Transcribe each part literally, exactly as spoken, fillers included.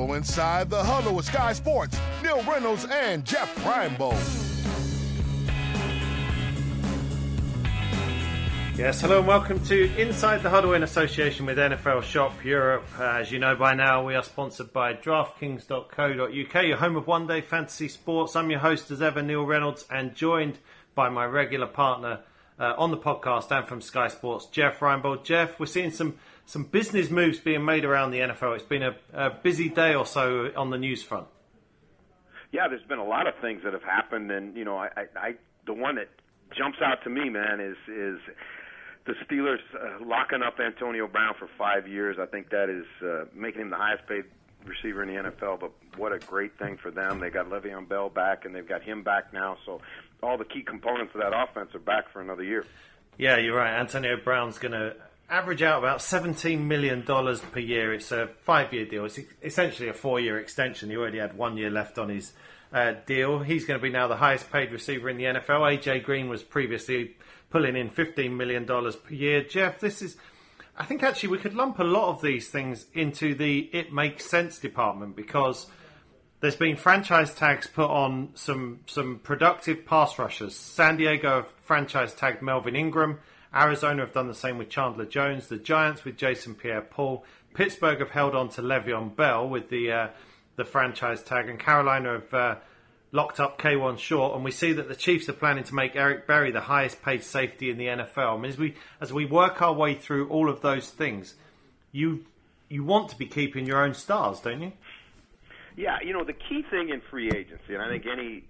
Now inside the huddle with Sky Sports, Neil Reynolds and Jeff Reinebold. Yes, hello and welcome to Inside the Huddle in association with N F L Shop Europe. Uh, as you know by now, we are sponsored by DraftKings dot co dot U K, your home of one-day fantasy sports. I'm your host as ever, Neil Reynolds, and joined by my regular partner uh, on the podcast and from Sky Sports, Jeff Reinebold. Jeff, we're seeing some some business moves being made around the N F L. It's been a, a busy day or so on the news front. Yeah, there's been a lot of things that have happened, and you know, I, I, I the one that jumps out to me, man, is is the Steelers uh, locking up Antonio Brown for five years. I think that is uh, making him the highest paid receiver in the N F L, but what a great thing for them. They got Le'Veon Bell back, and they've got him back now, so all the key components of that offense are back for another year. Yeah, you're right. Antonio Brown's going to average out about seventeen million dollars per year. It's a five-year deal. It's essentially a four-year extension. He already had one year left on his uh, deal. He's going to be now the highest-paid receiver in the N F L. A J Green was previously pulling in fifteen million dollars per year. Jeff, this is... I think actually we could lump a lot of these things into the it makes sense department, because there's been franchise tags put on some some productive pass rushers. San Diego have franchise tagged Melvin Ingram. Arizona have done the same with Chandler Jones. The Giants with Jason Pierre-Paul. Pittsburgh have held on to Le'Veon Bell with the uh, the franchise tag. And Carolina have uh, locked up K'Wan Short. And we see that the Chiefs are planning to make Eric Berry the highest paid safety in the N F L. I mean, as we as we work our way through all of those things, you you want to be keeping your own stars, don't you? Yeah, you know, the key thing in free agency, and I think any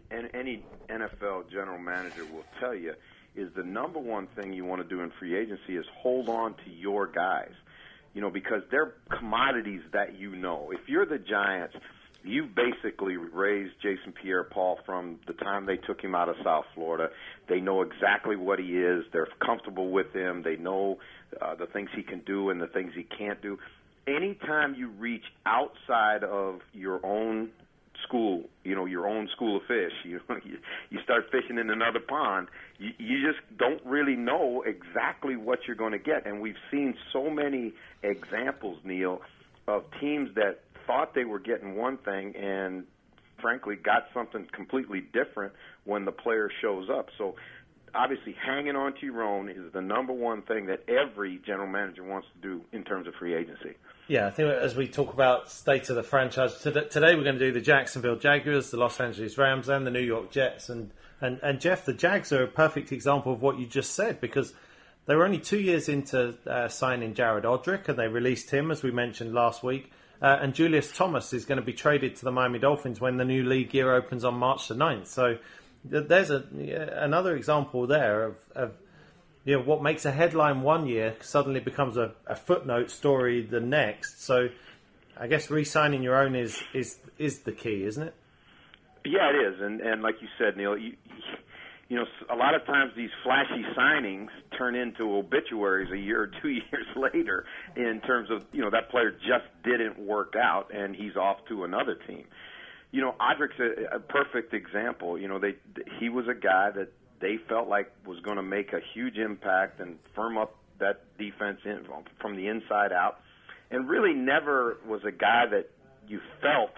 any N F L general manager will tell you, is the number one thing you want to do in free agency is hold on to your guys, you know, because they're commodities that you know. If you're the Giants, you basically raised Jason Pierre-Paul from the time they took him out of South Florida. They know exactly what he is. They're comfortable with him. They know uh, the things he can do and the things he can't do. Anytime you reach outside of your own school, you know, your own school of fish, you you start fishing in another pond, you, you just don't really know exactly what you're going to get. And we've seen so many examples, Neil, of teams that thought they were getting one thing and, frankly, got something completely different when the player shows up. So, obviously, hanging on to your own is the number one thing that every general manager wants to do in terms of free agency. Yeah, I think as we talk about state of the franchise, today we're going to do the Jacksonville Jaguars, the Los Angeles Rams, and the New York Jets. And, and, and Jeff, the Jags are a perfect example of what you just said, because they were only two years into uh, signing Jared Odrick, and they released him, as we mentioned last week. Uh, and Julius Thomas is going to be traded to the Miami Dolphins when the new league year opens on March the ninth. So there's a, another example there of, of you know, what makes a headline one year suddenly becomes a, a footnote story the next. So I guess re-signing your own is, is is the key, isn't it? Yeah, it is. And and like you said, Neil, you, you know, a lot of times these flashy signings turn into obituaries a year or two years later in terms of, you know, that player just didn't work out and he's off to another team. You know, Odrick's a, a perfect example. You know, they he was a guy that they felt like was going to make a huge impact and firm up that defense in, from the inside out, and really never was a guy that you felt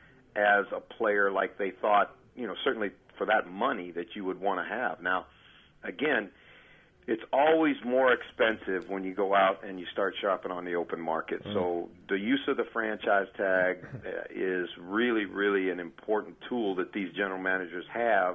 as a player like they thought, you know, certainly for that money that you would want to have. Now, again, it's always more expensive when you go out and you start shopping on the open market. Mm-hmm. So the use of the franchise tag is really, really an important tool that these general managers have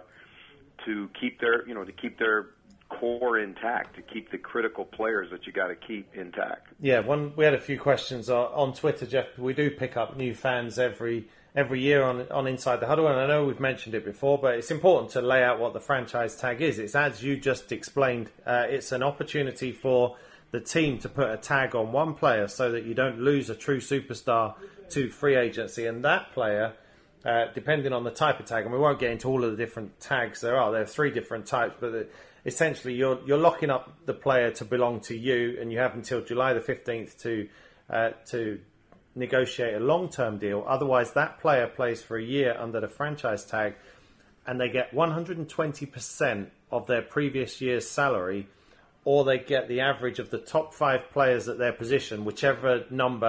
to keep their, you know, to keep their core intact, to keep the critical players that you got to keep intact. Yeah, one we had a few questions on Twitter, Jeff. We do pick up new fans every every year on on Inside the Huddle, and I know we've mentioned it before, but it's important to lay out what the franchise tag is. It's, as you just explained, uh, it's an opportunity for the team to put a tag on one player so that you don't lose a true superstar to free agency, and that player, Uh, depending on the type of tag, and we won't get into all of the different tags there are. There are three different types, but the, essentially you're you're locking up the player to belong to you, and you have until July the fifteenth to uh, to negotiate a long-term deal. Otherwise, that player plays for a year under the franchise tag, and they get one hundred twenty percent of their previous year's salary, or they get the average of the top five players at their position, whichever number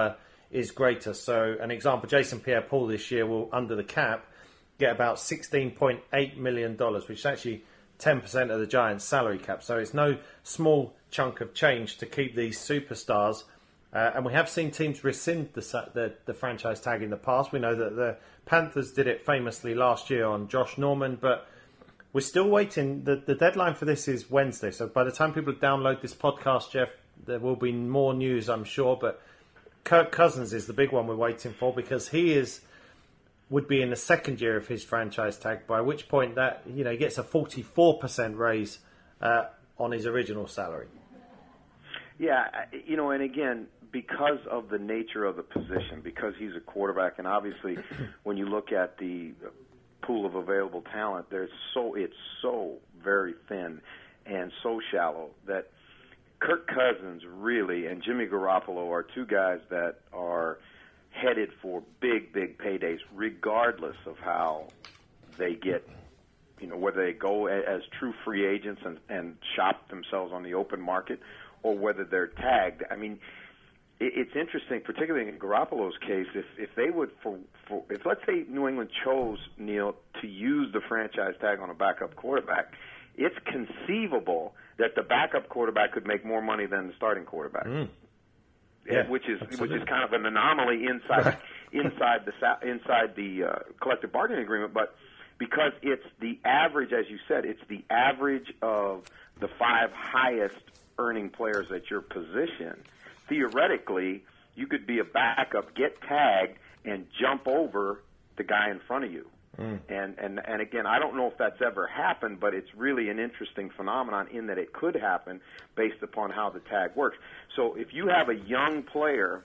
is greater. So, an example, Jason Pierre-Paul this year will, under the cap, get about sixteen point eight million dollars, which is actually ten percent of the Giants' salary cap. So it's no small chunk of change to keep these superstars. Uh, and we have seen teams rescind the, the the franchise tag in the past. We know that the Panthers did it famously last year on Josh Norman, but we're still waiting. The, the deadline for this is Wednesday. So by the time people download this podcast, Jeff, there will be more news, I'm sure. But Kirk Cousins is the big one we're waiting for, because he is would be in the second year of his franchise tag, by which point that you know he gets a forty-four percent raise uh, on his original salary. Yeah, you know, and again, because of the nature of the position, because he's a quarterback, and obviously when you look at the pool of available talent, there's so it's so very thin and so shallow that Kirk Cousins really and Jimmy Garoppolo are two guys that are headed for big, big paydays, regardless of how they get, you know, whether they go as true free agents and, and shop themselves on the open market, or whether they're tagged. I mean, it, it's interesting, particularly in Garoppolo's case, if if they would, for, for if let's say New England chose, Neil, to use the franchise tag on a backup quarterback, it's conceivable that the backup quarterback could make more money than the starting quarterback. Mm. Yeah, which is absolutely. which is kind of an anomaly inside inside the inside the uh, collective bargaining agreement. But because it's the average, as you said, it's the average of the five highest earning players at your position. Theoretically, you could be a backup, get tagged, and jump over the guy in front of you. Mm. And, and and again, I don't know if that's ever happened, but it's really an interesting phenomenon in that it could happen based upon how the tag works. So if you have a young player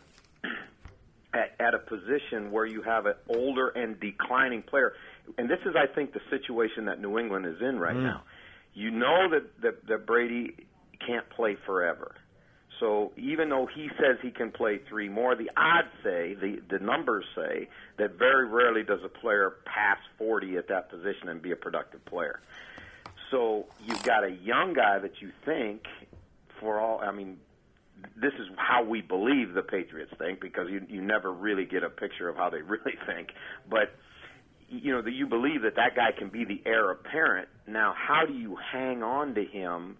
at, at a position where you have an older and declining player, and this is, I think, the situation that New England is in right mm. now. You know that, that, that Brady can't play forever. So even though he says he can play three more, the odds say, the, the numbers say, that very rarely does a player pass forty at that position and be a productive player. So you've got a young guy that you think, for all, I mean, this is how we believe the Patriots think, because you, you never really get a picture of how they really think. But, you know, that you believe that that guy can be the heir apparent. Now, how do you hang on to him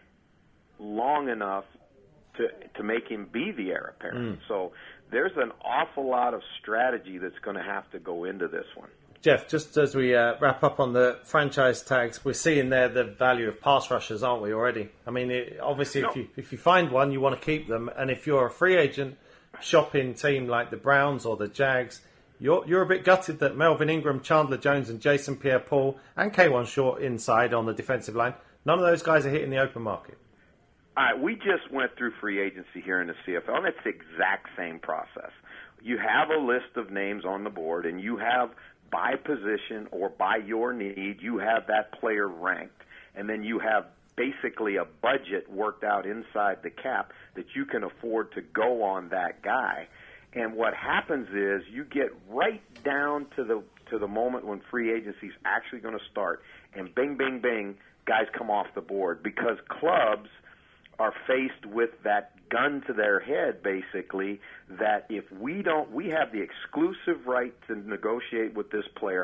long enough to to make him be the heir apparent? Mm. So there's an awful lot of strategy that's going to have to go into this one. Jeff, just as we uh, wrap up on the franchise tags, we're seeing there the value of pass rushers, aren't we, already? I mean, it, obviously, no. if you if you find one, you want to keep them. And if you're a free agent shopping team like the Browns or the Jags, you're you're a bit gutted that Melvin Ingram, Chandler Jones, and Jason Pierre-Paul and K'Wan Short inside on the defensive line, none of those guys are hitting the open market. All right, we just went through free agency here in the C F L, and it's the exact same process. You have a list of names on the board, and you have, by position or by your need, you have that player ranked, and then you have basically a budget worked out inside the cap that you can afford to go on that guy. And what happens is you get right down to the to the moment when free agency is actually going to start, and bing, bing, bing, guys come off the board because clubs are faced with that gun to their head, basically, that if we don't, we have the exclusive right to negotiate with this player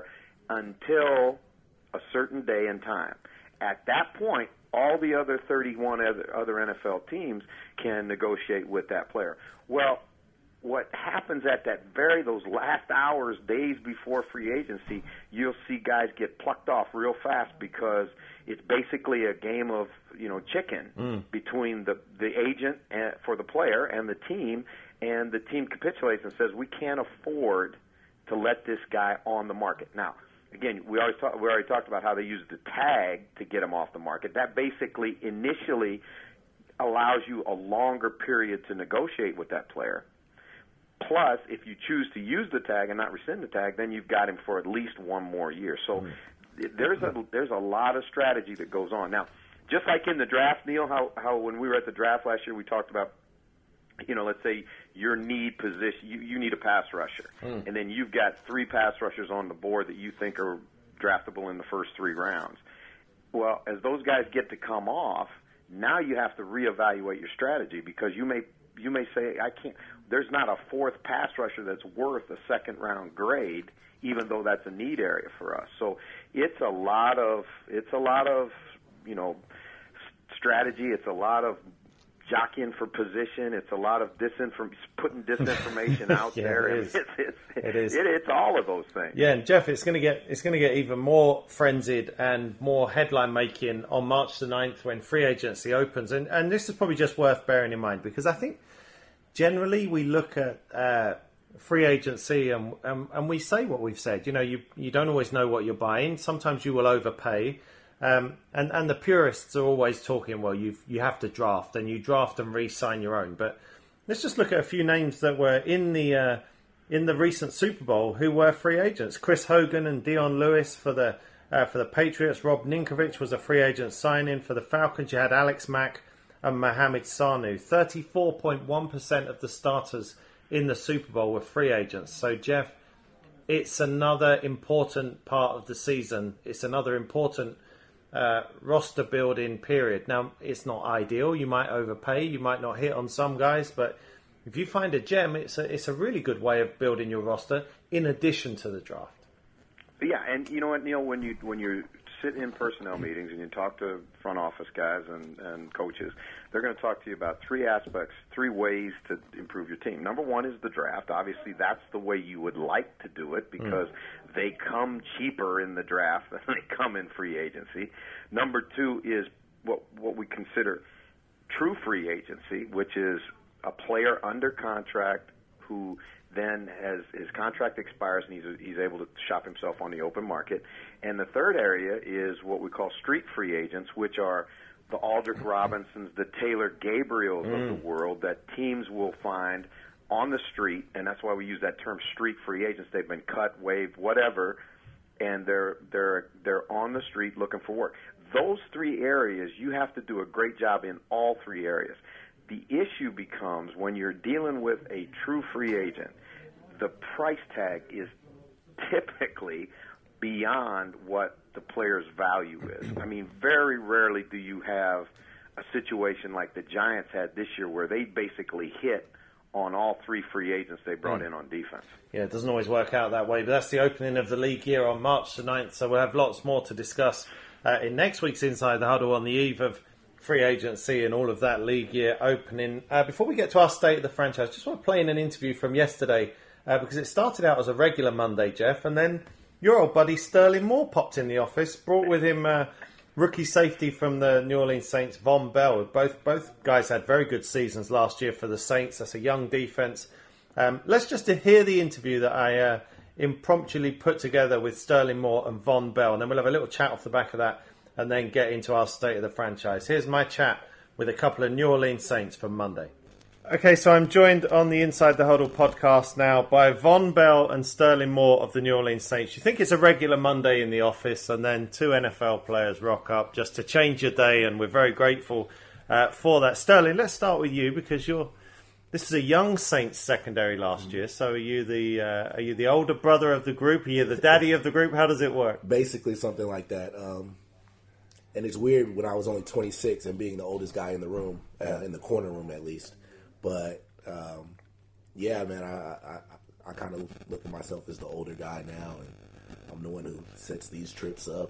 until a certain day and time. At that point, all the other thirty-one other, other N F L teams can negotiate with that player. Well, what happens at that very, those last hours, days before free agency, you'll see guys get plucked off real fast because it's basically a game of, you know, chicken mm. between the, the agent and, for the player and the team, and the team capitulates and says, we can't afford to let this guy on the market. Now, again, we always talk, we already talked about how they use the tag to get him off the market. That basically initially allows you a longer period to negotiate with that player. Plus, if you choose to use the tag and not rescind the tag, then you've got him for at least one more year. So mm. there's a there's a lot of strategy that goes on. Now, just like in the draft, Neil, how, how when we were at the draft last year, we talked about, you know, let's say your need position, you, you need a pass rusher, mm. and then you've got three pass rushers on the board that you think are draftable in the first three rounds. Well, as those guys get to come off, now you have to reevaluate your strategy because you may you may say, I can't. There's not a fourth pass rusher that's worth a second round grade, even though that's a need area for us. So it's a lot of it's a lot of you know strategy. It's a lot of jockeying for position. It's a lot of disinform putting disinformation out yeah, there. It is. It's, it's, it is. It, it's all of those things. Yeah, and Jeff, it's going to get it's going to get even more frenzied and more headline making on March the ninth when free agency opens. And and this is probably just worth bearing in mind, because I think generally we look at uh, free agency and, and and we say what we've said. You know, you you don't always know what you're buying. Sometimes you will overpay. Um, and, and the purists are always talking, well, you you have to draft, and you draft and re-sign your own. But let's just look at a few names that were in the uh, in the recent Super Bowl who were free agents. Chris Hogan and Dion Lewis for the uh, for the Patriots. Rob Ninkovich was a free agent signing. For the Falcons, you had Alex Mack and Mohamed Sanu. thirty-four point one percent of the starters in the Super Bowl were free agents. So, Jeff, it's another important part of the season. It's another important Uh, roster building period. Now, it's not ideal. You might overpay. You might not hit on some guys, but if you find a gem, it's a it's a really good way of building your roster in addition to the draft. Yeah, and you know what, Neil, when you when you sit in personnel meetings and you talk to front office guys and, and coaches, they're going to talk to you about three aspects, three ways to improve your team. Number one is the draft. Obviously, that's the way you would like to do it, because mm. they come cheaper in the draft than they come in free agency. Number two is what what we consider true free agency, which is a player under contract who then has his contract expires and he's he's able to shop himself on the open market. And the third area is what we call street free agents, which are the Aldrick Robinsons, the Taylor Gabriels mm. of the world that teams will find on the street, and that's why we use that term street free agents. They've been cut, waived, whatever, and they're they're they're on the street looking for work. Those three areas, you have to do a great job in all three areas. The issue becomes when you're dealing with a true free agent, the price tag is typically beyond what the player's value is. I mean, very rarely do you have a situation like the Giants had this year where they basically hit on all three free agents they brought mm. in on defense. Yeah, it doesn't always work out that way, but that's the opening of the league year on March the ninth, so we'll have lots more to discuss uh, in next week's Inside the Huddle on the eve of free agency and all of that league year opening. Uh, before we get to our state of the franchise, just want to play in an interview from yesterday uh, because it started out as a regular Monday, Jeff, and then your old buddy Sterling Moore popped in the office, brought with him uh, rookie safety from the New Orleans Saints, Von Bell. Both both guys had very good seasons last year for the Saints. That's a young defense. Um, let's just hear the interview that I uh, impromptu put together with Sterling Moore and Von Bell, and then we'll have a little chat off the back of that and then get into our state of the franchise. Here's my chat with a couple of New Orleans Saints from Monday. Okay, so I'm joined on the Inside the Huddle podcast now by Von Bell and Sterling Moore of the New Orleans Saints. You think it's a regular Monday in the office, and then two N F L players rock up just to change your day, and we're very grateful uh, for that. Sterling, let's start with you, because you're this is a young Saints secondary last year. So are you the uh, are you the older brother of the group? Are you the daddy of the group? How does it work? Basically, something like that. Um, and it's weird when I was only twenty-six and being the oldest guy in the room, uh, in the corner room at least. But, um, yeah, man, I, I, I kind of look at myself as the older guy now, and I'm the one who sets these trips up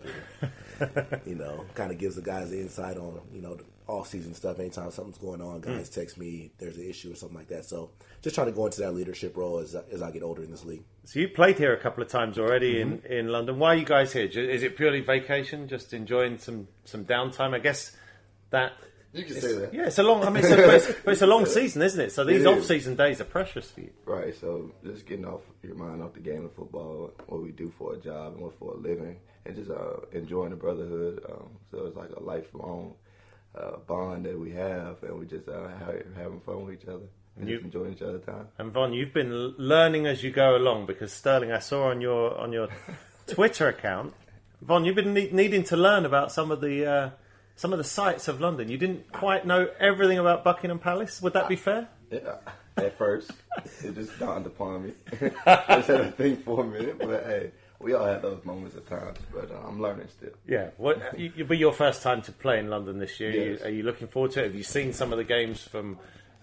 and, you know, kind of gives the guys the insight on, you know, the off-season stuff. Anytime something's going on, guys mm. text me, there's an issue or something like that. So just trying to go into that leadership role as, as I get older in this league. So you played here a couple of times already mm-hmm. in, in London. Why are you guys here? Is it purely vacation, just enjoying some, some downtime? I guess that... You can say that. Yeah, it's a long. I mean, it's a, but it's, but it's a long season, isn't it? So these it off-season days are precious for you, right? So just getting off your mind off the game of football, what we do for a job and what for a living, and just uh, enjoying the brotherhood. Um, so it's like a lifelong uh, bond that we have, and we just uh, having fun with each other and you, just enjoying each other's time. And Von, you've been learning as you go along, because Sterling, I saw on your on your Twitter account, Von, you've been ne- needing to learn about some of the. Uh, Some of the sights of London. You didn't quite know everything about Buckingham Palace. Would that be fair? Yeah, at first. It just dawned upon me. I just had to think for a minute. But, hey, we all have those moments at times. But uh, I'm learning still. Yeah. Well, it'll be your first time to play in London this year. Yes. Are you looking forward to it? Have you seen some of the games from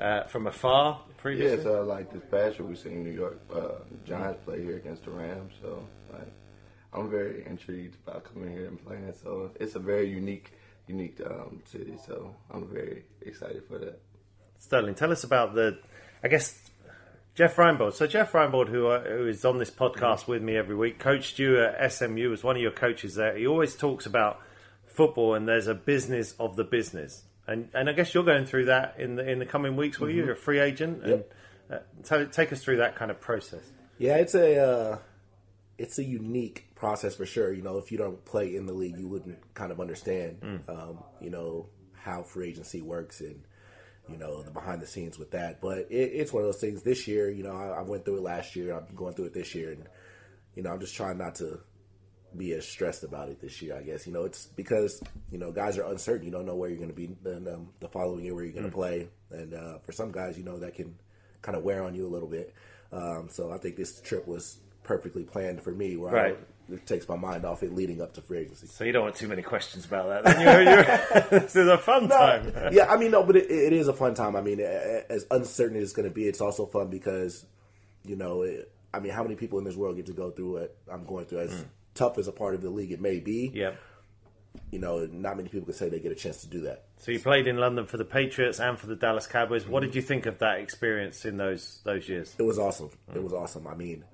uh, from afar previously? Yeah, so like this past year we seen New York uh, Giants play here against the Rams. So like I'm very intrigued about coming here and playing. So it's a very unique, unique um, city. So I'm very excited for that. Sterling, tell us about the, I guess, Jeff Reinbold. So Jeff Reinbold, who, uh, who is on this podcast with me every week, coached you at S M U, was one of your coaches there. He always talks about football and there's a business of the business. And and I guess you're going through that in the in the coming weeks, will mm-hmm. you? You're a free agent. And, yep. uh, tell, take us through that kind of process. Yeah, it's a uh, it's a unique process for sure. You know, if you don't play in the league, you wouldn't kind of understand, mm. um, you know, how free agency works and, you know, the behind the scenes with that. But it, it's one of those things this year, you know, I, I went through it last year. I'm going through it this year. And, you know, I'm just trying not to be as stressed about it this year, I guess. You know, it's because, you know, guys are uncertain. You don't know where you're going to be then, um, the following year, where you're going to mm. play. And uh, for some guys, you know, that can kind of wear on you a little bit. Um, so I think this trip was perfectly planned for me, where right. I, it takes my mind off it leading up to free agency. So you don't want too many questions about that. Then you're, you're, this is a fun no, time. Yeah, I mean, no, but it, it is a fun time. I mean, as uncertain as it's going to be, it's also fun because, you know, it, I mean, how many people in this world get to go through what I'm going through? As mm. tough as a part of the league it may be, yeah. you know, not many people can say they get a chance to do that. So you played in London for the Patriots and for the Dallas Cowboys. What did you think of that experience in those those years? It was awesome. Mm. It was awesome. I mean,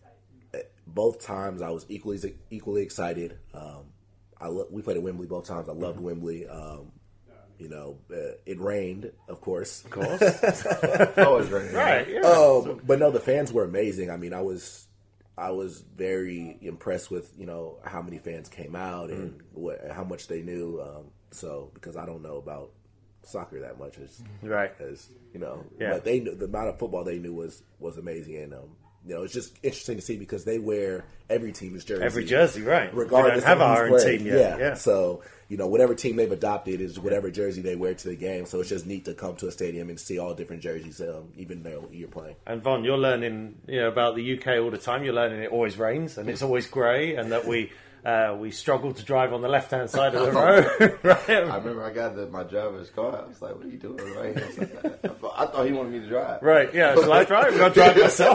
both times I was equally equally excited. Um, I lo- we played at Wembley both times. I loved mm-hmm. Wembley. Um, you know, uh, it rained, of course. Of course. Always raining. Right. Yeah. Um, but no, the fans were amazing. I mean, I was I was very impressed with, you know, how many fans came out and mm. what, how much they knew. Um, so because I don't know about soccer that much, as right as you know, yeah. but they knew, the amount of football they knew was was amazing. And um, you know, it's just interesting to see because they wear every team's jersey. Every jersey, right. Regardless we don't have of our own team yet. Yeah. yeah. So, you know, whatever team they've adopted is whatever jersey they wear to the game. So it's just neat to come to a stadium and see all different jerseys, um, even though you're playing. And Von, you're learning, you know, about the U K all the time. You're learning it always rains and it's always grey and that we... Uh, we struggled to drive on the left-hand side of the road. Right? I remember I got the, my driver's car. I was like, what are you doing right here? I thought, I thought he wanted me to drive. Right, yeah. Shall I drive? I'm going to drive myself.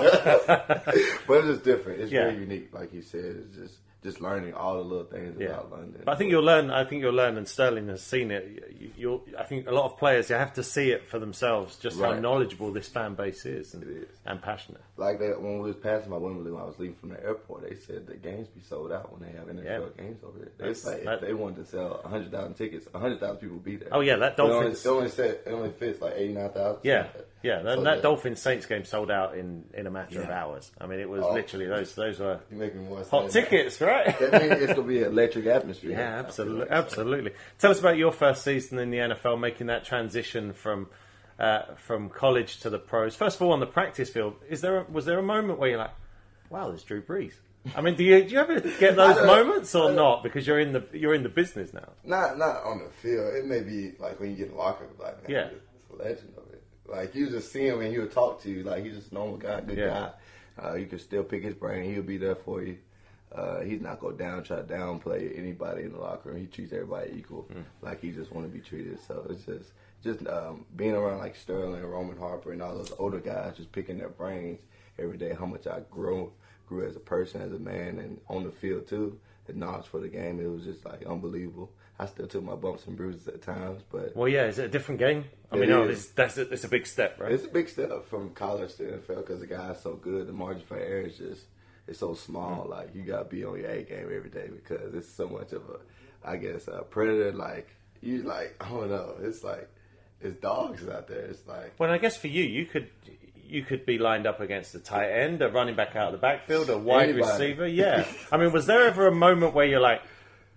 But it's just different. It's yeah. very unique, like you said. It's just just learning all the little things yeah. about London. But I think you'll learn, I think you'll learn, and Sterling has seen it. You, you'll, I think a lot of players, you have to see it for themselves, just right. how knowledgeable this fan base is and, it is. and passionate. Like they, when we was passing by Wembley, when I was leaving from the airport, they said the games be sold out when they have N F L yeah. games over there. It's like that, if they wanted to sell one hundred thousand tickets, one hundred thousand people would be there. Oh yeah, that Dolphins... It only, it only, said, it only fits like eighty-nine thousand. Yeah. Yeah, that, so, that yeah. Dolphins Saints game sold out in, in a matter yeah. of hours. I mean, it was oh. literally those those were You're making more hot tickets, right? That means it's gonna be an electric atmosphere. Yeah, absolutely, absolutely. Tell us about your first season in the N F L, making that transition from uh, from college to the pros. First of all, on the practice field, is there a, was there a moment where you're like, "Wow, there's Drew Brees"? I mean, do you do you ever get those moments or not? Because you're in the you're in the business now. Not not on the field. It may be like when you get in the locker room, like man, yeah, it's a legend of it. Like, you just see him and he'll talk to you. Like, he's just a normal guy, good yeah. guy. Uh, you can still pick his brain. He'll be there for you. Uh, he's not going to down, try to downplay anybody in the locker room. He treats everybody equal, mm. like he just want to be treated. So it's just just um, being around, like, Sterling and Roman Harper and all those older guys, just picking their brains every day, how much I grew, grew as a person, as a man, and on the field, too. The knowledge for the game, it was just, like, unbelievable. I still took my bumps and bruises at times, but... Well, yeah, is it a different game? I mean, no, it's, that's a, it's a big step, right? It's a big step from college to N F L because the guy's so good. The margin for error is just, it's so small. Mm-hmm. Like, you got to be on your A game every day because it's so much of a, I guess, a predator. Like, you like, I don't know. It's like, it's dogs out there. It's like... Well, I guess for you, you could... You could be lined up against a tight end, a running back out of the backfield, a wide Anybody. receiver. Yeah. I mean, was there ever a moment where you're like,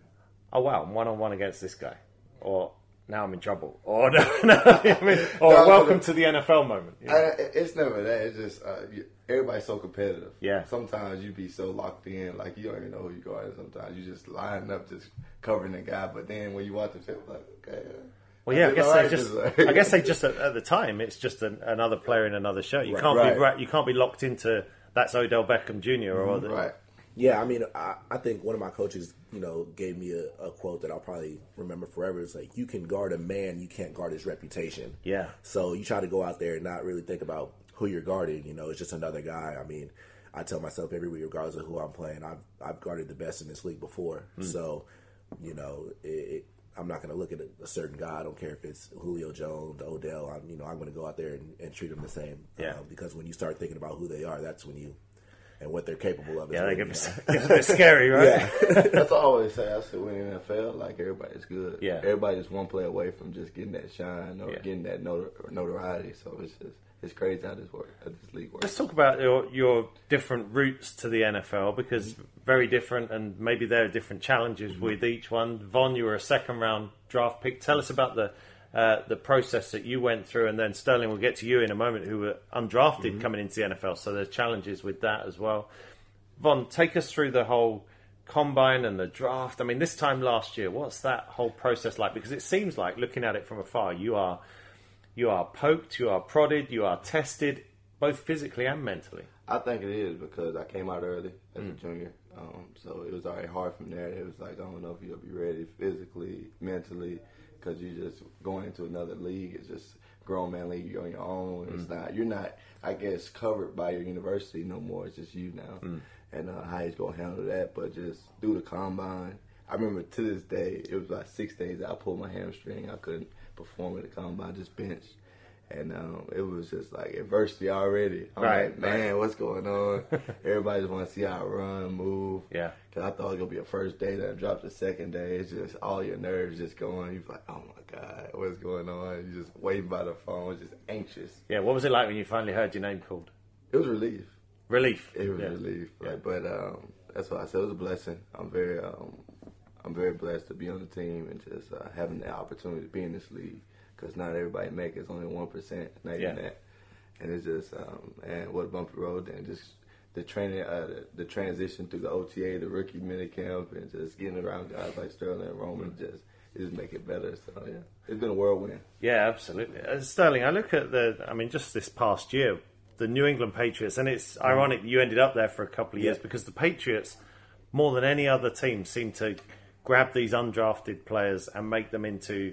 oh, wow, I'm one-on-one against this guy? Or, now I'm in trouble? Or, no, no, I mean, or no, welcome to the N F L moment? You know? I, it's never that. It's just, uh, you, everybody's so competitive. Yeah. Sometimes you be so locked in, like, you don't even know who you are. Sometimes you just line up, just covering the guy. But then when you watch the film, like, okay... Well, yeah, I guess they just. I guess they just at, at the time it's just an, another player in another shirt. You right, can't right. be you can't be locked into that's Odell Beckham Junior or mm-hmm, right. Yeah, I mean, I, I think one of my coaches, you know, gave me a, a quote that I'll probably remember forever. It's like, you can guard a man, you can't guard his reputation. Yeah. So you try to go out there and not really think about who you're guarding. You know, it's just another guy. I mean, I tell myself every week, regardless of who I'm playing, I've I've guarded the best in this league before. Mm. So, you know, it, it, I'm not going to look at a, a certain guy. I don't care if it's Julio Jones, Odell. I'm, you know, I'm going to go out there and, and treat them the same. Yeah. Uh, because when you start thinking about who they are, that's when you and what they're capable of. Yeah, they get a bit scary, right? Yeah. That's what I always say. I said, when in the N F L, like, everybody's good. Yeah. Everybody's one play away from just getting that shine or yeah. getting that notor- notoriety. So it's just, it's crazy how this work, how this league works. Let's talk about your, your different routes to the N F L, because very different, and maybe there are different challenges mm-hmm. with each one. Von, you were a second round draft pick. Tell us about the uh, the process that you went through, and then Sterling, we'll get to you in a moment, who were undrafted mm-hmm. coming into the N F L. So there's challenges with that as well. Von, take us through the whole combine and the draft. I mean, this time last year, what's that whole process like? Because it seems like, looking at it from afar, you are you are poked, you are prodded, you are tested, both physically and mentally. I think it is, because I came out early as Mm. a junior. Um, so it was already hard from there. It was like, I don't know if you'll be ready physically, mentally, because you just going into another league. It's just grown man league. You're on your own. Mm. It's not, you're not, I guess, covered by your university no more. It's just you now. Mm. And uh, how he's going to handle that. But just do the combine. I remember to this day, it was like six days that I pulled my hamstring. I couldn't perform at the combine, just bench. And um, it was just like adversity already. I'm right, like, man, what's going on? Everybody just want to see how I run, move. Yeah. Because I thought it was going to be a first day, then I dropped the second day. It's just all your nerves just going. You're like, oh my God, what's going on? You're just waiting by the phone, just anxious. Yeah, what was it like when you finally heard your name called? It was relief. Relief. It was yeah. relief. Right? Yeah. But um, that's why I said it was a blessing. I'm very, um, I'm very blessed to be on the team and just uh, having the opportunity to be in this league. Because not everybody make it. It's only one percent, not even Yeah. that. And it's just, um, man, what a bumpy road. And just the training, uh, the, the transition through the O T A, the rookie minicamp, and just getting around guys like Sterling and Roman, mm-hmm. just it just make it better. So yeah, it's been a whirlwind. Yeah, absolutely. Uh, Sterling, I look at the, I mean, just this past year, the New England Patriots, and it's mm-hmm. ironic you ended up there for a couple of years, yeah. because the Patriots, more than any other team, seem to grab these undrafted players and make them into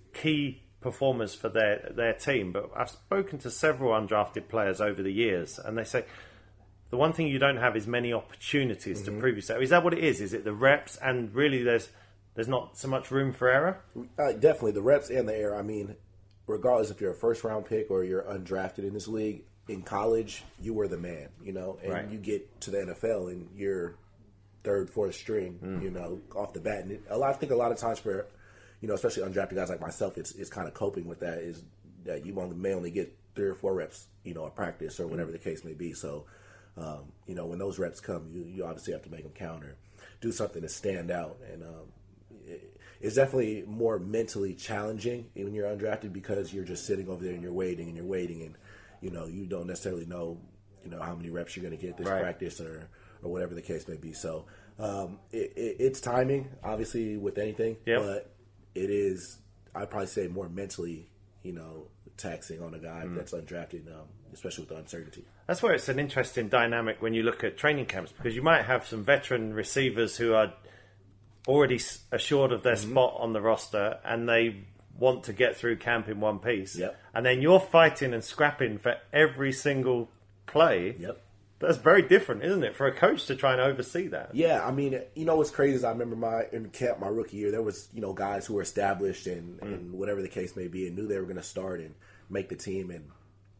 key performers for their their team. But I've spoken to several undrafted players over the years, and they say the one thing you don't have is many opportunities mm-hmm. to prove yourself. Is that what it is? Is it the reps, and really there's there's not so much room for error? Uh, definitely the reps and the error. I mean, regardless if you're a first round pick or you're undrafted in this league, in college you were the man, you know, and right. you get to the N F L and you're third, fourth string, mm. you know, off the bat. And it, a lot, I think a lot of times for you know, especially undrafted guys like myself, it's it's kind of coping with that, is that you only, may only get three or four reps, you know, at practice or whatever the case may be. So, um, you know, when those reps come, you, you obviously have to make them count or do something to stand out. And um, it, it's definitely more mentally challenging when you're undrafted, because you're just sitting over there and you're waiting and you're waiting and, you know, you don't necessarily know, you know, how many reps you're going to get this right. practice or, or whatever the case may be. So um, it, it, it's timing, obviously, with anything, yep. but it is, I'd probably say, more mentally, you know, taxing on a guy mm. that's undrafted, um, especially with the uncertainty. That's where it's an interesting dynamic when you look at training camps, because you might have some veteran receivers who are already assured of their mm-hmm. spot on the roster, and they want to get through camp in one piece. Yep. And then you're fighting and scrapping for every single play. Yep. That's very different, isn't it, for a coach to try and oversee that? Yeah, I mean, you know what's crazy is I remember my in camp my rookie year, there was, you know, guys who were established and, mm. and whatever the case may be, and knew they were going to start and make the team. And,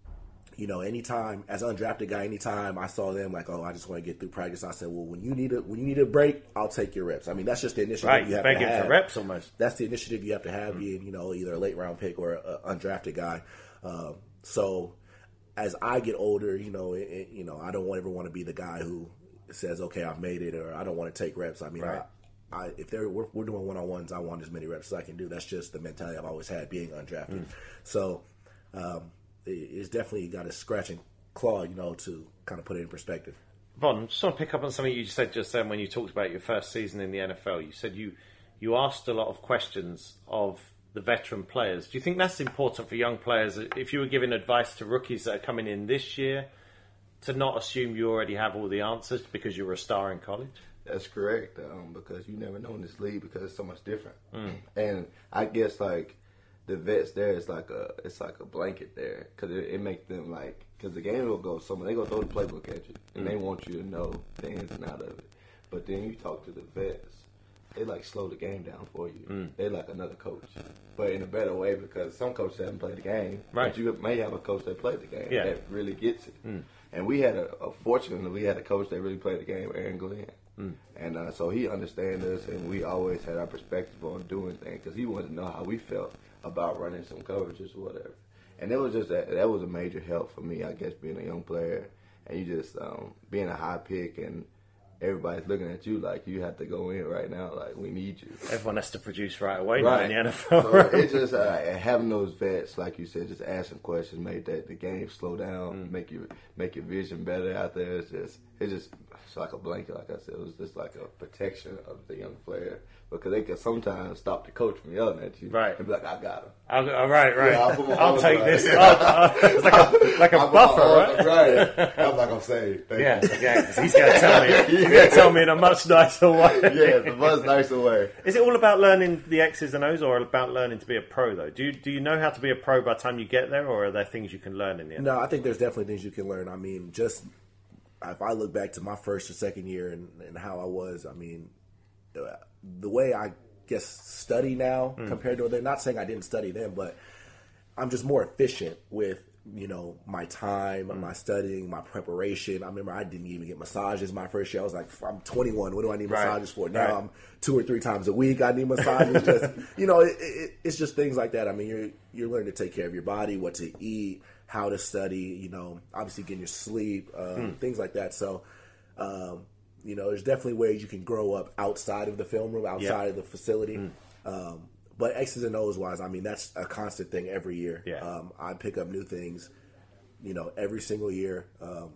you know, anytime, as an undrafted guy, anytime I saw them like, oh, I just want to get through practice, I said, well, when you need a when you need a break, I'll take your reps. I mean, that's just the initiative right, you have begging to have. for reps almost. That's the initiative you have to have, mm. being, you know, either a late round pick or an undrafted guy. Um, so as I get older, you know, it, it, you know, I don't ever want to be the guy who says, okay, I've made it, or I don't want to take reps. I mean, right. I, I, if they're we're, we're doing one-on-ones, I want as many reps as I can do. That's just the mentality I've always had, being undrafted. Mm. So um, it, it's definitely got a scratch and claw, you know, to kind of put it in perspective. Von, just want to pick up on something you said just then when you talked about your first season in the N F L. You said you you asked a lot of questions of the veteran players. Do you think that's important for young players? If you were giving advice to rookies that are coming in this year, to not assume you already have all the answers because you were a star in college? That's correct, um, because you never know in this league because it's so much different. Mm. And I guess like the vets there is like a it's like a blanket there because it, it makes them like because the game will go somewhere they go throw the playbook at you and mm. they want you to know the ins and out of it. But then you talk to the vets, they like slow the game down for you. Mm. They like another coach, but in a better way because some coaches haven't played the game. Right. But you may have a coach that played the game yeah. that really gets it. Mm. And we had a, a fortunately we had a coach that really played the game, Aaron Glenn. Mm. And uh, so he understands us, and we always had our perspective on doing things because he wanted to know how we felt about running some coverages or whatever. And it was just that, that was a major help for me, I guess, being a young player and you just um, being a high pick and everybody's looking at you like you have to go in right now, like we need you. Everyone has to produce right away right. now in the N F L. So it's just uh, having those vets, like you said, just asking questions, make that the game slow down, mm. make you make your vision better out there. It's just it's just it's like a blanket, like I said. It was just like a protection of the young player because they can sometimes stop the coach from yelling at you, right? And be like, "I got him." I'll, uh, right, right. Yeah, I'll, I'll take this. I'll, I'll, it's like a like a buffer, right? Right. I'm like I'm saying, thank yeah, you. yeah. Because he's going to tell me. He's going to tell me in a much nicer way. Yeah, the much nicer way. Is it all about learning the X's and O's, or about learning to be a pro? Though, do you do you know how to be a pro by the time you get there, or are there things you can learn in the end? No, I think there's definitely things you can learn. I mean, just if I look back to my first or second year and, and how I was, I mean, the way I guess study now mm. compared to they're not saying I didn't study then, but I'm just more efficient with, you know, my time, mm. my studying, my preparation. I remember I didn't even get massages my first year. I was like, I'm twenty-one. What do I need right. massages for? Now right. I'm two or three times a week. I need massages. Just, you know, it, it, it's just things like that. I mean, you're you're learning to take care of your body, what to eat, how to study, you know, obviously getting your sleep, um, mm. things like that. So, um, you know, there's definitely ways you can grow up outside of the film room, outside yep. of the facility. Mm. Um, but X's and O's wise, I mean, that's a constant thing every year. Yeah. Um, I pick up new things, you know, every single year. Um,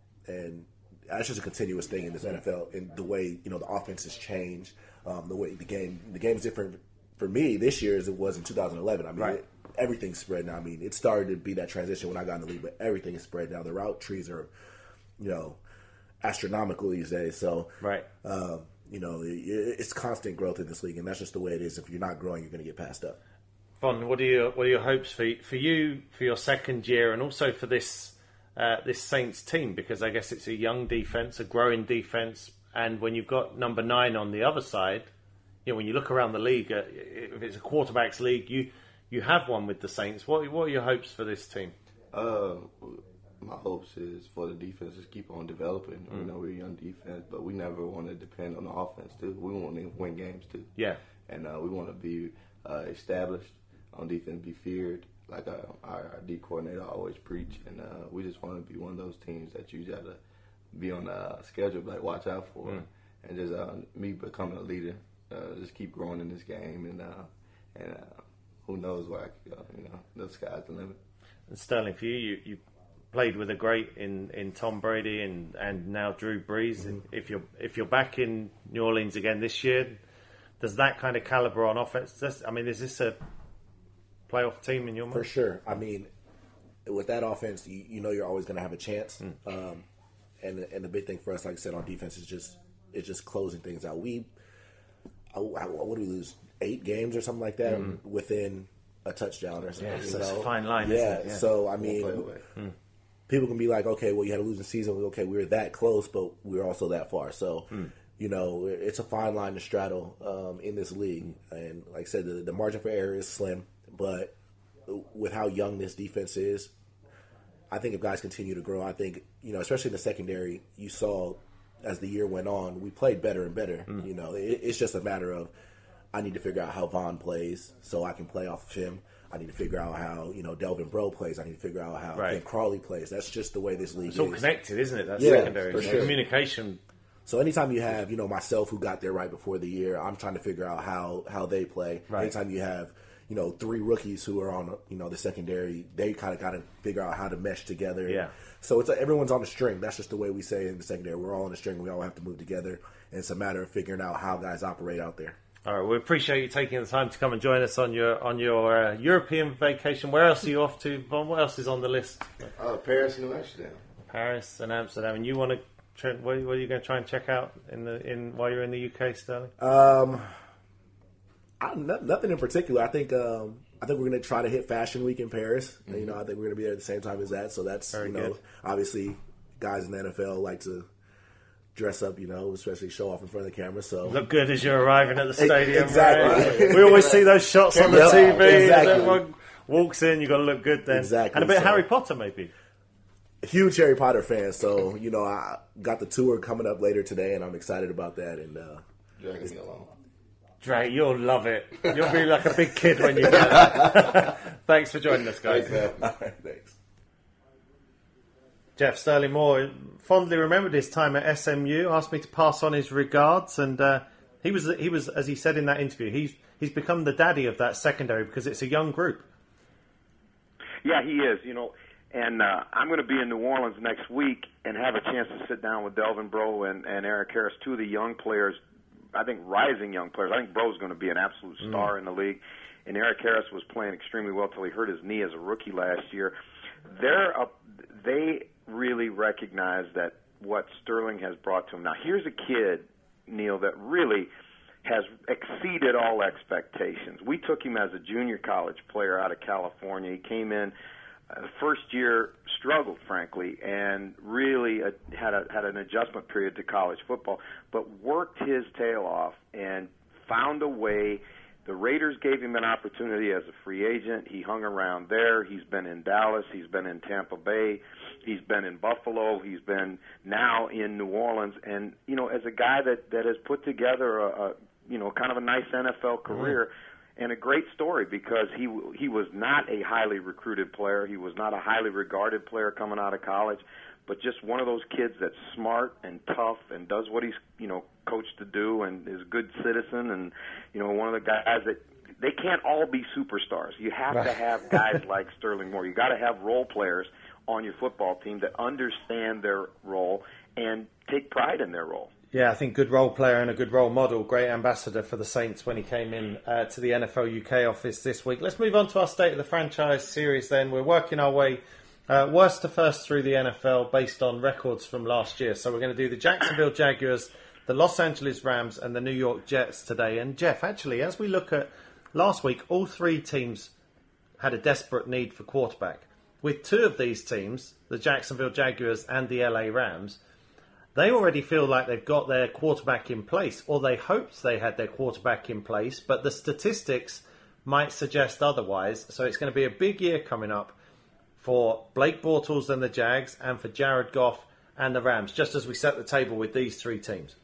and that's just a continuous thing in this N F L in the way, you know, the offenses change, um, the way the game, the game's different for me this year as it was in two thousand eleven. I mean, right. it, everything's spread now. I mean, it started to be that transition when I got in the league, but everything is spread now. The route trees are, you know, astronomical these days. So, right. um, you know, it, it's constant growth in this league, and that's just the way it is. If you're not growing, you're going to get passed up. Von, what are your what are your hopes for for you for your second year, and also for this uh, this Saints team? Because I guess it's a young defense, a growing defense, and when you've got number nine on the other side, you know, when you look around the league, uh, if it's a quarterbacks league, you you have one with the Saints. What what are your hopes for this team? Uh, my hopes is for the defense to keep on developing. Mm. You know, we're a young defense, but we never want to depend on the offense too. We want to win games too. Yeah, and uh, we want to be uh, established on defense, be feared, like uh, our, our D coordinator always preach. And uh, we just want to be one of those teams that you got to be on the schedule, like watch out for, mm. and just uh, me becoming a leader. Uh, just keep growing in this game, and uh, and uh, who knows where I could go. You know, the sky's the limit. And Sterling, for you, you, you played with a great in, in Tom Brady and, and now Drew Brees. Mm-hmm. If you're if you're back in New Orleans again this year, does that kind of caliber on offense? Does, I mean, is this a playoff team in your mind? For sure. I mean, with that offense, you, you know you're always going to have a chance. Mm. Um, and and the big thing for us, like I said, on defense is just is just closing things out. We, I, I, what did we lose? Eight games or something like that mm. within a touchdown or something. Yeah, you so know? it's a fine line. Yeah. Isn't it? Yeah. So I mean, mm. people can be like, okay, well, you had a losing season. Okay, we were that close, but we were also that far. So. Mm. You know, it's a fine line to straddle um, in this league. And like I said, the, the margin for error is slim. But with how young this defense is, I think if guys continue to grow, I think, you know, especially in the secondary, you saw as the year went on, we played better and better. Mm. You know, it, it's just a matter of I need to figure out how Von plays so I can play off of him. I need to figure out how, you know, Delvin Breaux plays. I need to figure out how right. Ken Crawley plays. That's just the way this league it's is. It's all connected, isn't it? That yeah, secondary. For sure. Communication. So anytime you have, you know, myself who got there right before the year, I'm trying to figure out how, how they play. Right. Anytime you have, you know, three rookies who are on, you know, the secondary, they kind of got to figure out how to mesh together. Yeah. So it's a, everyone's on the string. That's just the way we say it in the secondary. We're all on the string. We all have to move together. And it's a matter of figuring out how guys operate out there. All right. We appreciate you taking the time to come and join us on your on your uh, European vacation. Where else are you off to, Von? What else is on the list? Uh, Paris, New Amsterdam. Paris and Amsterdam, and you want to. What are you going to try and check out in the in while you're in the U K, Sterling? Um, I, no, nothing in particular. I think um, I think we're going to try to hit Fashion Week in Paris. Mm-hmm. You know, I think we're going to be there at the same time as that. So that's Very you know, good. Obviously, guys in the N F L like to dress up. You know, especially show off in front of the camera. So look good as you're arriving at the stadium. Exactly. Right? We always see those shots on the Yep, T V. exactly. Everyone walks in. You got to look good then. Exactly. And a bit of So- Harry Potter, maybe. Huge Harry Potter fan, so you know I got the tour coming up later today, and I'm excited about that. And uh, Dragging me along. Dre, you'll love it. You'll be like a big kid when you get there. Thanks for joining us, guys. all right, thanks. Jeff Sterling Moore fondly remembered his time at S M U. Asked me to pass on his regards, and uh, he was he was as he said in that interview, he's he's become the daddy of that secondary because it's a young group. Yeah, he is. You know. And uh, I'm going to be in New Orleans next week and have a chance to sit down with Delvin Breaux and, and Eric Harris, two of the young players, I think rising young players. I think Breaux's going to be an absolute star mm. in the league. And Eric Harris was playing extremely well until he hurt his knee as a rookie last year. They're a, they really recognize that what Sterling has brought to him. Now, here's a kid, Neil, that really has exceeded all expectations. We took him as a junior college player out of California. He came in. Uh, the first year struggled, frankly, and really uh, had a, had an adjustment period to college football, but worked his tail off and found a way. The Raiders gave him an opportunity as a free agent. He hung around there. He's been in Dallas. He's been in Tampa Bay. He's been in Buffalo. He's been now in New Orleans. And, you know, as a guy that, that has put together a, a, you know, kind of a nice N F L career, mm-hmm. And a great story because he he was not a highly recruited player. He was not a highly regarded player coming out of college, but just one of those kids that's smart and tough and does what he's, you know, coached to do and is a good citizen and, you know, one of the guys that they can't all be superstars. You have to have guys like Sterling Moore. You got to have role players on your football team that understand their role and take pride in their role. Yeah, I think good role player and a good role model. Great ambassador for the Saints when he came in uh, to the N F L U K office this week. Let's move on to our State of the Franchise series then. We're working our way uh, worst to first through the N F L based on records from last year. So we're going to do the Jacksonville Jaguars, the Los Angeles Rams and the New York Jets today. And Jeff, actually, as we look at last week, all three teams had a desperate need for quarterback. With two of these teams, the Jacksonville Jaguars and the L A Rams, they already feel like they've got their quarterback in place, or they hoped they had their quarterback in place, but the statistics might suggest otherwise. So it's going to be a big year coming up for Blake Bortles and the Jags and for Jared Goff and the Rams, just as we set the table with these three teams.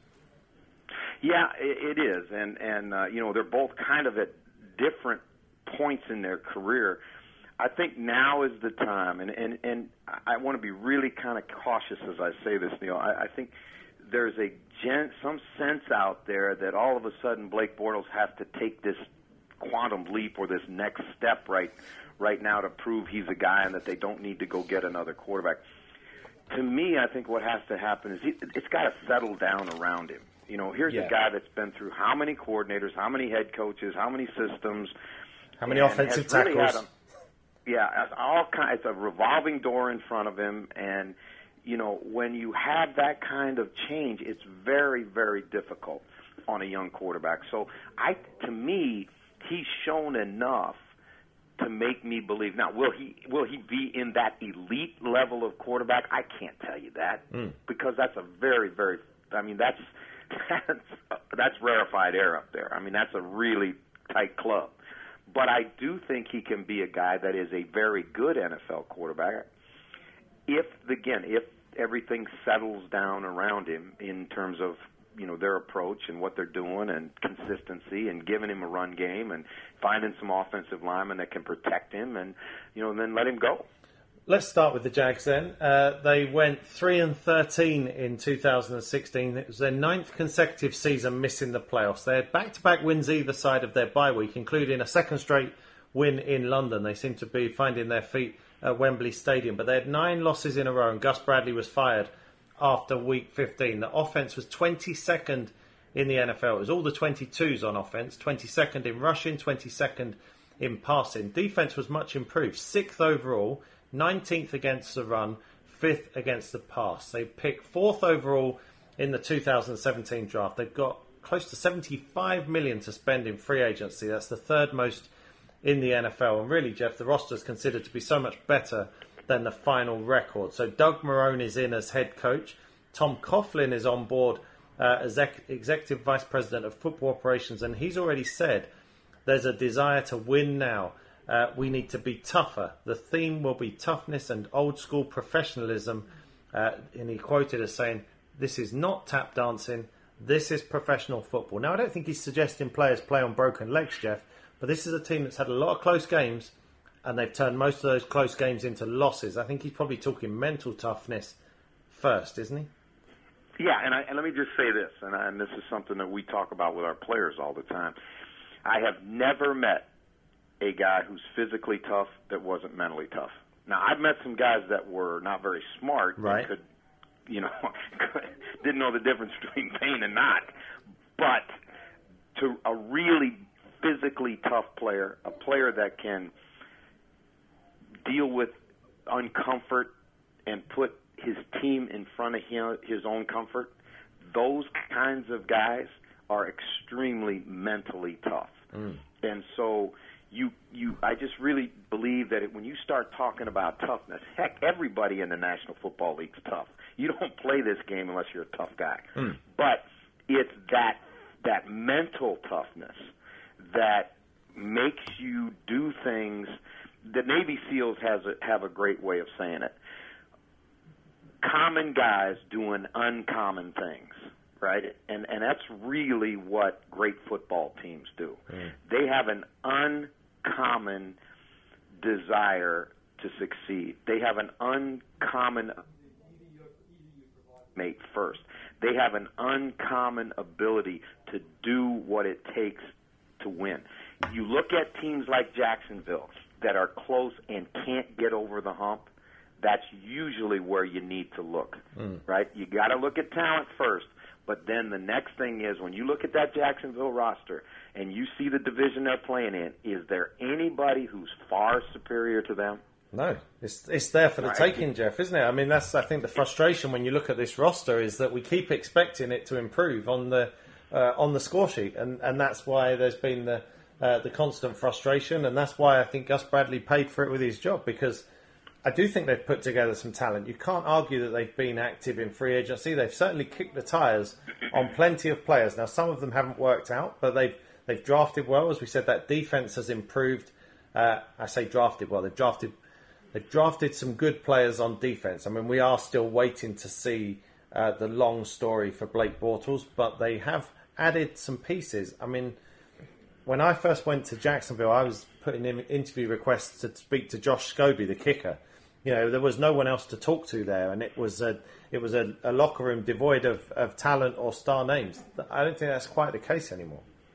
Yeah, it is. And, and uh, you know, they're both kind of at different points in their career. I think now is the time, and, and, and I want to be really kind of cautious as I say this, Neil. I, I think there's a gen, some sense out there that all of a sudden Blake Bortles has to take this quantum leap or this next step right right now to prove he's a guy and that they don't need to go get another quarterback. To me, I think what has to happen is he, it's got to settle down around him. You know, here's yeah. a guy that's been through how many coordinators, how many head coaches, how many systems. How many offensive tackles. Really Yeah, all kind. It's a revolving door in front of him, and you know when you have that kind of change, it's very, very difficult on a young quarterback. So, I, to me, he's shown enough to make me believe. Now, will he will he be in that elite level of quarterback? I can't tell you that mm. because that's a very, very. I mean, that's that's that's rarefied air up there. I mean, that's a really tight club. But I do think he can be a guy that is a very good N F L quarterback if, again, if everything settles down around him in terms of, you know, their approach and what they're doing and consistency and giving him a run game and finding some offensive linemen that can protect him and, you know, and then let him go. Let's start with the Jags then. Uh, they went three and thirteen in two thousand sixteen. It was their ninth consecutive season missing the playoffs. They had back-to-back wins either side of their bye week, including a second straight win in London. They seem to be finding their feet at Wembley Stadium. But they had nine losses in a row, and Gus Bradley was fired after week fifteen. The offense was twenty-second in the N F L. It was all the twenty-twos on offense, twenty-second in rushing, twenty-second in passing. Defense was much improved, sixth overall, nineteenth against the run, fifth against the pass. They picked fourth overall in the two thousand seventeen draft. They've got close to seventy-five million dollars to spend in free agency. That's the third most in the N F L. And really, Jeff, the roster is considered to be so much better than the final record. So Doug Marrone is in as head coach. Tom Coughlin is on board uh, as ec- executive vice president of football operations, and he's already said there's a desire to win now. Uh, we need to be tougher. The theme will be toughness and old school professionalism. Uh, and he quoted as saying, "This is not tap dancing. This is professional football." Now, I don't think he's suggesting players play on broken legs, Jeff, but this is a team that's had a lot of close games, and they've turned most of those close games into losses. I think he's probably talking mental toughness first, isn't he? Yeah, and, I, and let me just say this, and, I, and this is something that we talk about with our players all the time. I have never met a guy who's physically tough that wasn't mentally tough. Now, I've met some guys that were not very smart, right, and could, you know, didn't know the difference between pain and not. But to a really physically tough player, a player that can deal with uncomfort and put his team in front of him, his own comfort, those kinds of guys are extremely mentally tough. Mm. And so you, you, I just really believe that it, when you start talking about toughness, heck, everybody in the National Football League's tough. You don't play this game unless you're a tough guy. Mm. But it's that that mental toughness that makes you do things. The Navy SEALs has a, have a great way of saying it. Common guys doing uncommon things, right? And and that's really what great football teams do. Mm. They have an uncommon desire to succeed. They have an uncommon mate first. They have an uncommon ability to do what it takes to win. You look at teams like Jacksonville that are close and can't get over the hump, that's usually where you need to look, mm. right? You got to look at talent first, but then the next thing is when you look at that Jacksonville roster and you see the division they're playing in, is there anybody who's far superior to them? No, it's it's there for the right. taking, Jeff, isn't it? I mean, that's I think the frustration when you look at this roster is that we keep expecting it to improve on the uh, on the score sheet, and, and that's why there's been the uh, the constant frustration, and that's why I think Gus Bradley paid for it with his job, because I do think they've put together some talent. You can't argue that they've been active in free agency. They've certainly kicked the tyres on plenty of players. Now, some of them haven't worked out, but they've they've drafted well. As we said, that defense has improved. Uh, I say drafted well. They've drafted they've drafted some good players on defense. I mean, we are still waiting to see uh, the long story for Blake Bortles, but they have added some pieces. I mean, when I first went to Jacksonville, I was putting in interview requests to speak to Josh Scobie, the kicker. You know, there was no one else to talk to there, and it was a it was a, a locker room devoid of, of talent or star names. I don't think that's quite the case anymore.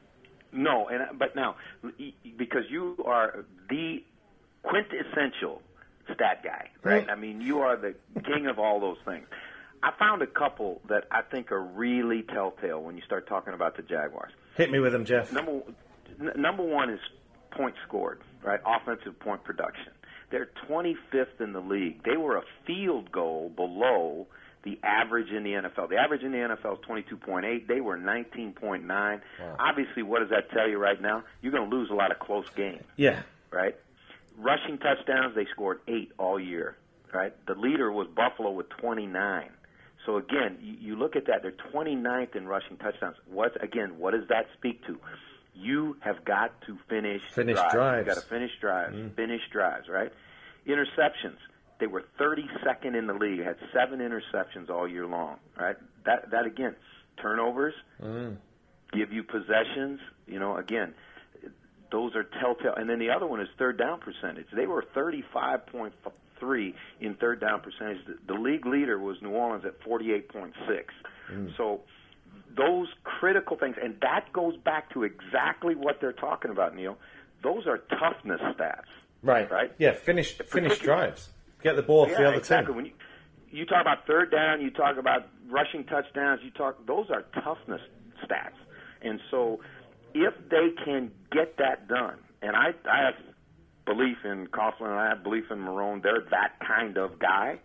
No, and but now, because you are the quintessential stat guy, right? Mm-hmm. I mean, you are the king of all those things. I found a couple that I think are really telltale when you start talking about the Jaguars. Hit me with them, Jeff. Number, n- number one is points scored, right? Offensive point production. They're twenty-fifth in the league. They were a field goal below the average in the N F L. The average in the N F L is twenty-two point eight. They were nineteen point nine. Wow. Obviously, what does that tell you right now? You're going to lose a lot of close games. Yeah. Right? Rushing touchdowns, they scored eight all year. Right? The leader was Buffalo with twenty-nine. So, again, you, you look at that. They're twenty-ninth in rushing touchdowns. What, again, what does that speak to? You have got to finish, finish drives. drives. You've got to finish drives. Mm. Finish drives, right? Interceptions. They were thirty-second in the league. Had seven interceptions all year long, right? That, that again, turnovers, mm. give you possessions. You know, again, those are telltale. And then the other one is third down percentage. They were thirty-five point three in third down percentage. The, the league leader was New Orleans at forty-eight point six. Mm. So those critical things, and that goes back to exactly what they're talking about, Neil. Those are toughness stats. Right. Right? Yeah, finish finish drives. Get the ball off yeah, the other exactly. team. When you, you talk about third down, you talk about rushing touchdowns, you talk those are toughness stats. And so if they can get that done, and I, I have belief in Coughlin and I have belief in Marrone, they're that kind of guy. Right.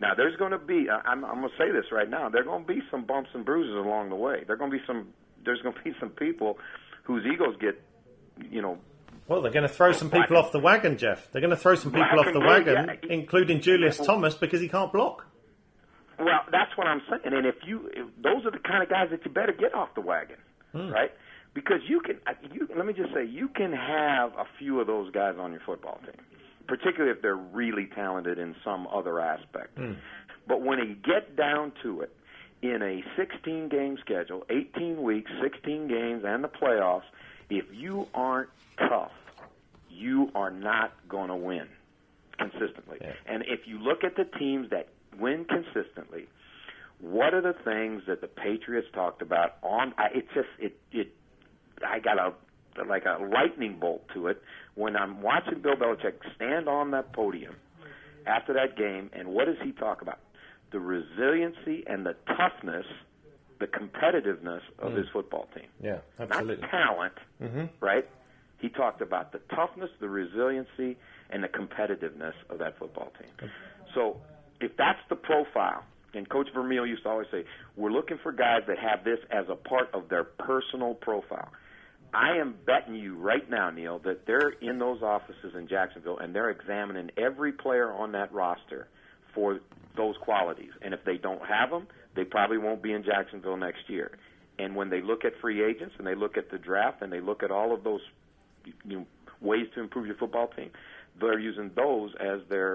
Now, there's going to be, I'm, I'm going to say this right now, there are going to be some bumps and bruises along the way. There are going to be some, there's going to be some people whose egos get, you know. Well, they're going to throw some people off the wagon, Jeff. They're going to throw some people off the wagon, yeah. including Julius Thomas, because he can't block. Well, that's what I'm saying. And if you, if those are the kind of guys that you better get off the wagon, hmm. right? Because you can, you, let me just say, you can have a few of those guys on your football team, particularly if they're really talented in some other aspect. Mm. But when you get down to it, in a sixteen-game schedule, eighteen weeks, sixteen games, and the playoffs, if you aren't tough, you are not going to win consistently. Yeah. And if you look at the teams that win consistently, what are the things that the Patriots talked about on – it just – it it I got a like a lightning bolt to it when I'm watching Bill Belichick stand on that podium after that game, and what does he talk about? The resiliency and the toughness, the competitiveness of mm. his football team. Yeah, absolutely. Not talent, mm-hmm. right? He talked about the toughness, the resiliency, and the competitiveness of that football team. So if that's the profile, and Coach Vermeil used to always say, we're looking for guys that have this as a part of their personal profile. I am betting you right now, Neil, that they're in those offices in Jacksonville, and they're examining every player on that roster for those qualities. And if they don't have them, they probably won't be in Jacksonville next year. And when they look at free agents and they look at the draft and they look at all of those you know, ways to improve your football team, they're using those as their,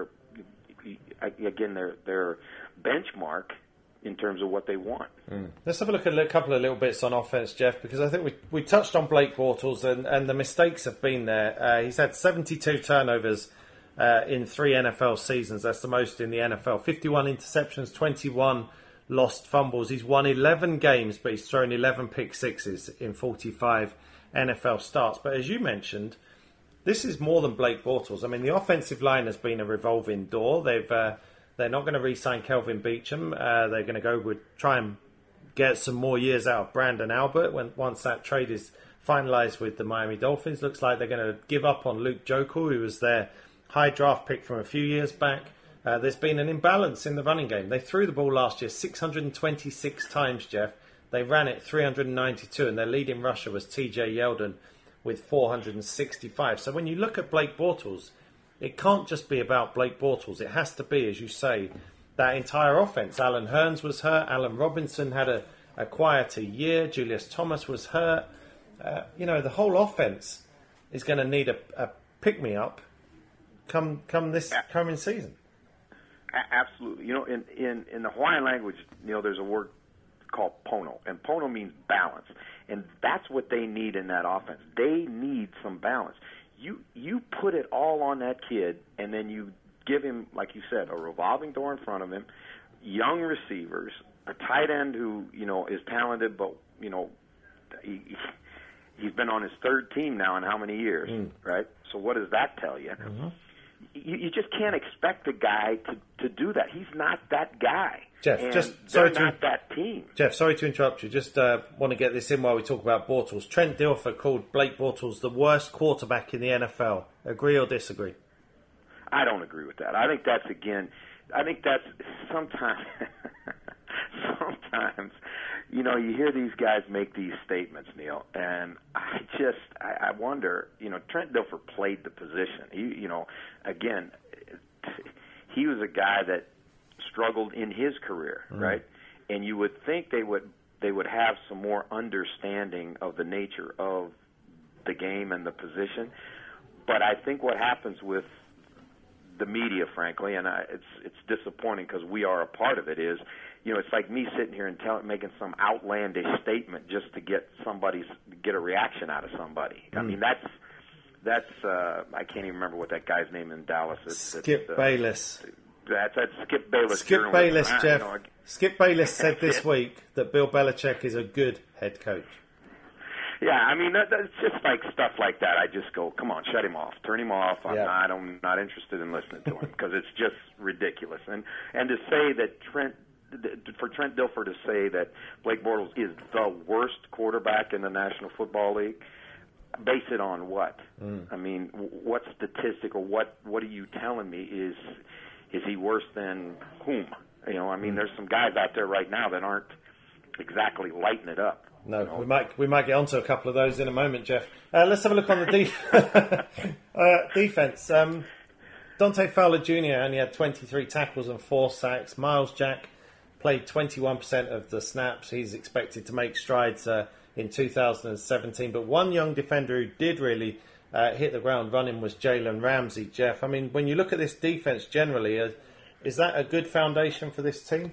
again, their their benchmark in terms of what they want. Mm. Let's have a look at a couple of little bits on offense, Jeff, because I think we we touched on Blake Bortles and, and the mistakes have been there. Uh, he's had seventy-two turnovers uh, in three N F L seasons. That's the most in the N F L. fifty-one interceptions, twenty-one lost fumbles. He's won eleven games, but he's thrown eleven pick sixes in forty-five N F L starts. But as you mentioned, this is more than Blake Bortles. I mean, the offensive line has been a revolving door. They've uh, they're not going to re-sign Kelvin Beachum. Uh, they're going to go with try and get some more years out of Brandon Albert when once that trade is finalized with the Miami Dolphins. Looks like they're going to give up on Luke Joeckel, who was their high draft pick from a few years back. Uh, there's been an imbalance in the running game. They threw the ball last year six hundred twenty-six times, Jeff. They ran it three hundred ninety-two, and their leading rusher was T J Yeldon with four hundred sixty-five. So when you look at Blake Bortles, it can't just be about Blake Bortles. It has to be, as you say, that entire offense. Alan Hearns was hurt. Allen Robinson had a, a quieter year. Julius Thomas was hurt. Uh, you know, the whole offense is going to need a, a pick-me-up come come this coming season. Absolutely. You know, in, in, in the Hawaiian language, you know, there's a word called pono, and pono means balance, and that's what they need in that offense. They need some balance. You you put it all on that kid, and then you give him, like you said, a revolving door in front of him, young receivers, a tight end who you know is talented, but you know he he's been on his third team now in how many years, mm. right? So what does that tell you? Mm-hmm. You, you just can't expect the guy to, to do that. He's not that guy. Jeff, and just sorry they're to not that team. Jeff, sorry to interrupt you. Just uh, want to get this in while we talk about Bortles. Trent Dilfer called Blake Bortles the worst quarterback in the N F L. Agree or disagree? I don't agree with that. I think that's again. I think that's sometimes. sometimes, you know, you hear these guys make these statements, Neil, and I just I, I wonder. You know, Trent Dilfer played the position. He, you know, again, he was a guy that struggled in his career, mm. right? And you would think they would they would have some more understanding of the nature of the game and the position. But I think what happens with the media, frankly, and I, it's it's disappointing because we are a part of it, is, you know, it's like me sitting here and tell, making some outlandish statement just to get somebody's get a reaction out of somebody. Mm. I mean, that's that's uh, I can't even remember what that guy's name in Dallas is. Skip it's, uh, Bayless. That's, that's Skip Bayless. Skip Bayless, with, Jeff. You know, Skip Bayless said this week that Bill Belichick is a good head coach. Yeah, I mean, that, that's just like stuff like that. I just go, come on, shut him off, turn him off. I'm yeah. not, I'm not interested in listening to him because it's just ridiculous. And and to say that Trent, for Trent Dilfer to say that Blake Bortles is the worst quarterback in the National Football League, base it on what? Mm. I mean, what statistic or what what are you telling me is is he worse than whom? You know, I mean, there's some guys out there right now that aren't exactly lighting it up. No, you know? we might we might get onto a couple of those in a moment, Jeff. Uh, let's have a look on the def- uh, defense. Um, Dante Fowler Junior only had twenty-three tackles and four sacks. Miles Jack played twenty-one percent of the snaps. He's expected to make strides uh, in two thousand seventeen. But one young defender who did really uh, hit the ground running was Jalen Ramsey, Jeff. I mean, when you look at this defense generally, uh, is that a good foundation for this team?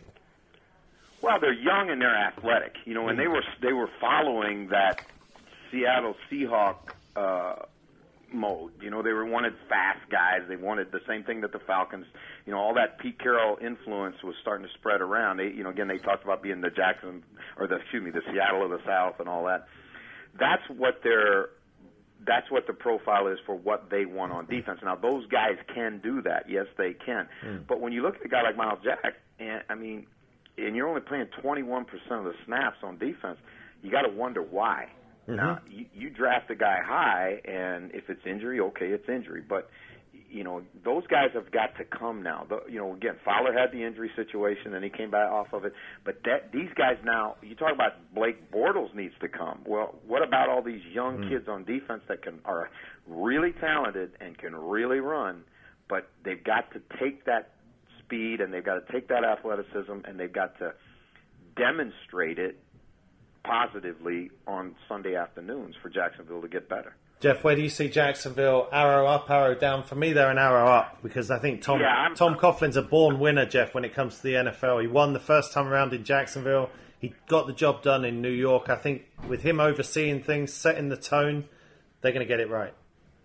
Well, they're young and they're athletic. You know, and they were they were following that Seattle Seahawk uh, mode. You know, they were wanted fast guys. They wanted the same thing that the Falcons. You know, all that Pete Carroll influence was starting to spread around. They, you know, again, they talked about being the Jackson or the excuse me, the Seattle of the South and all that. That's what their that's what the profile is for what they want on defense. Now, those guys can do that. Yes, they can. Mm. But when you look at a guy like Miles Jack, and I mean. And you're only playing twenty-one percent of the snaps on defense, you got to wonder why. Mm-hmm. Now, you, you draft a guy high, and if it's injury, okay, it's injury. But, you know, those guys have got to come now. The, you know, again, Fowler had the injury situation, and he came back off of it. But that, these guys now, you talk about Blake Bortles needs to come. Well, what about all these young mm-hmm. kids on defense that can are really talented and can really run, but they've got to take that speed, and they've got to take that athleticism, and they've got to demonstrate it positively on Sunday afternoons for Jacksonville to get better. Jeff, where do you see Jacksonville? Arrow up, arrow down? For me, they're an arrow up because I think Tom yeah, Tom Coughlin's a born winner, Jeff, when it comes to the N F L. He won the first time around in Jacksonville. He got the job done in New York. I think with him overseeing things, setting the tone, they're going to get it right.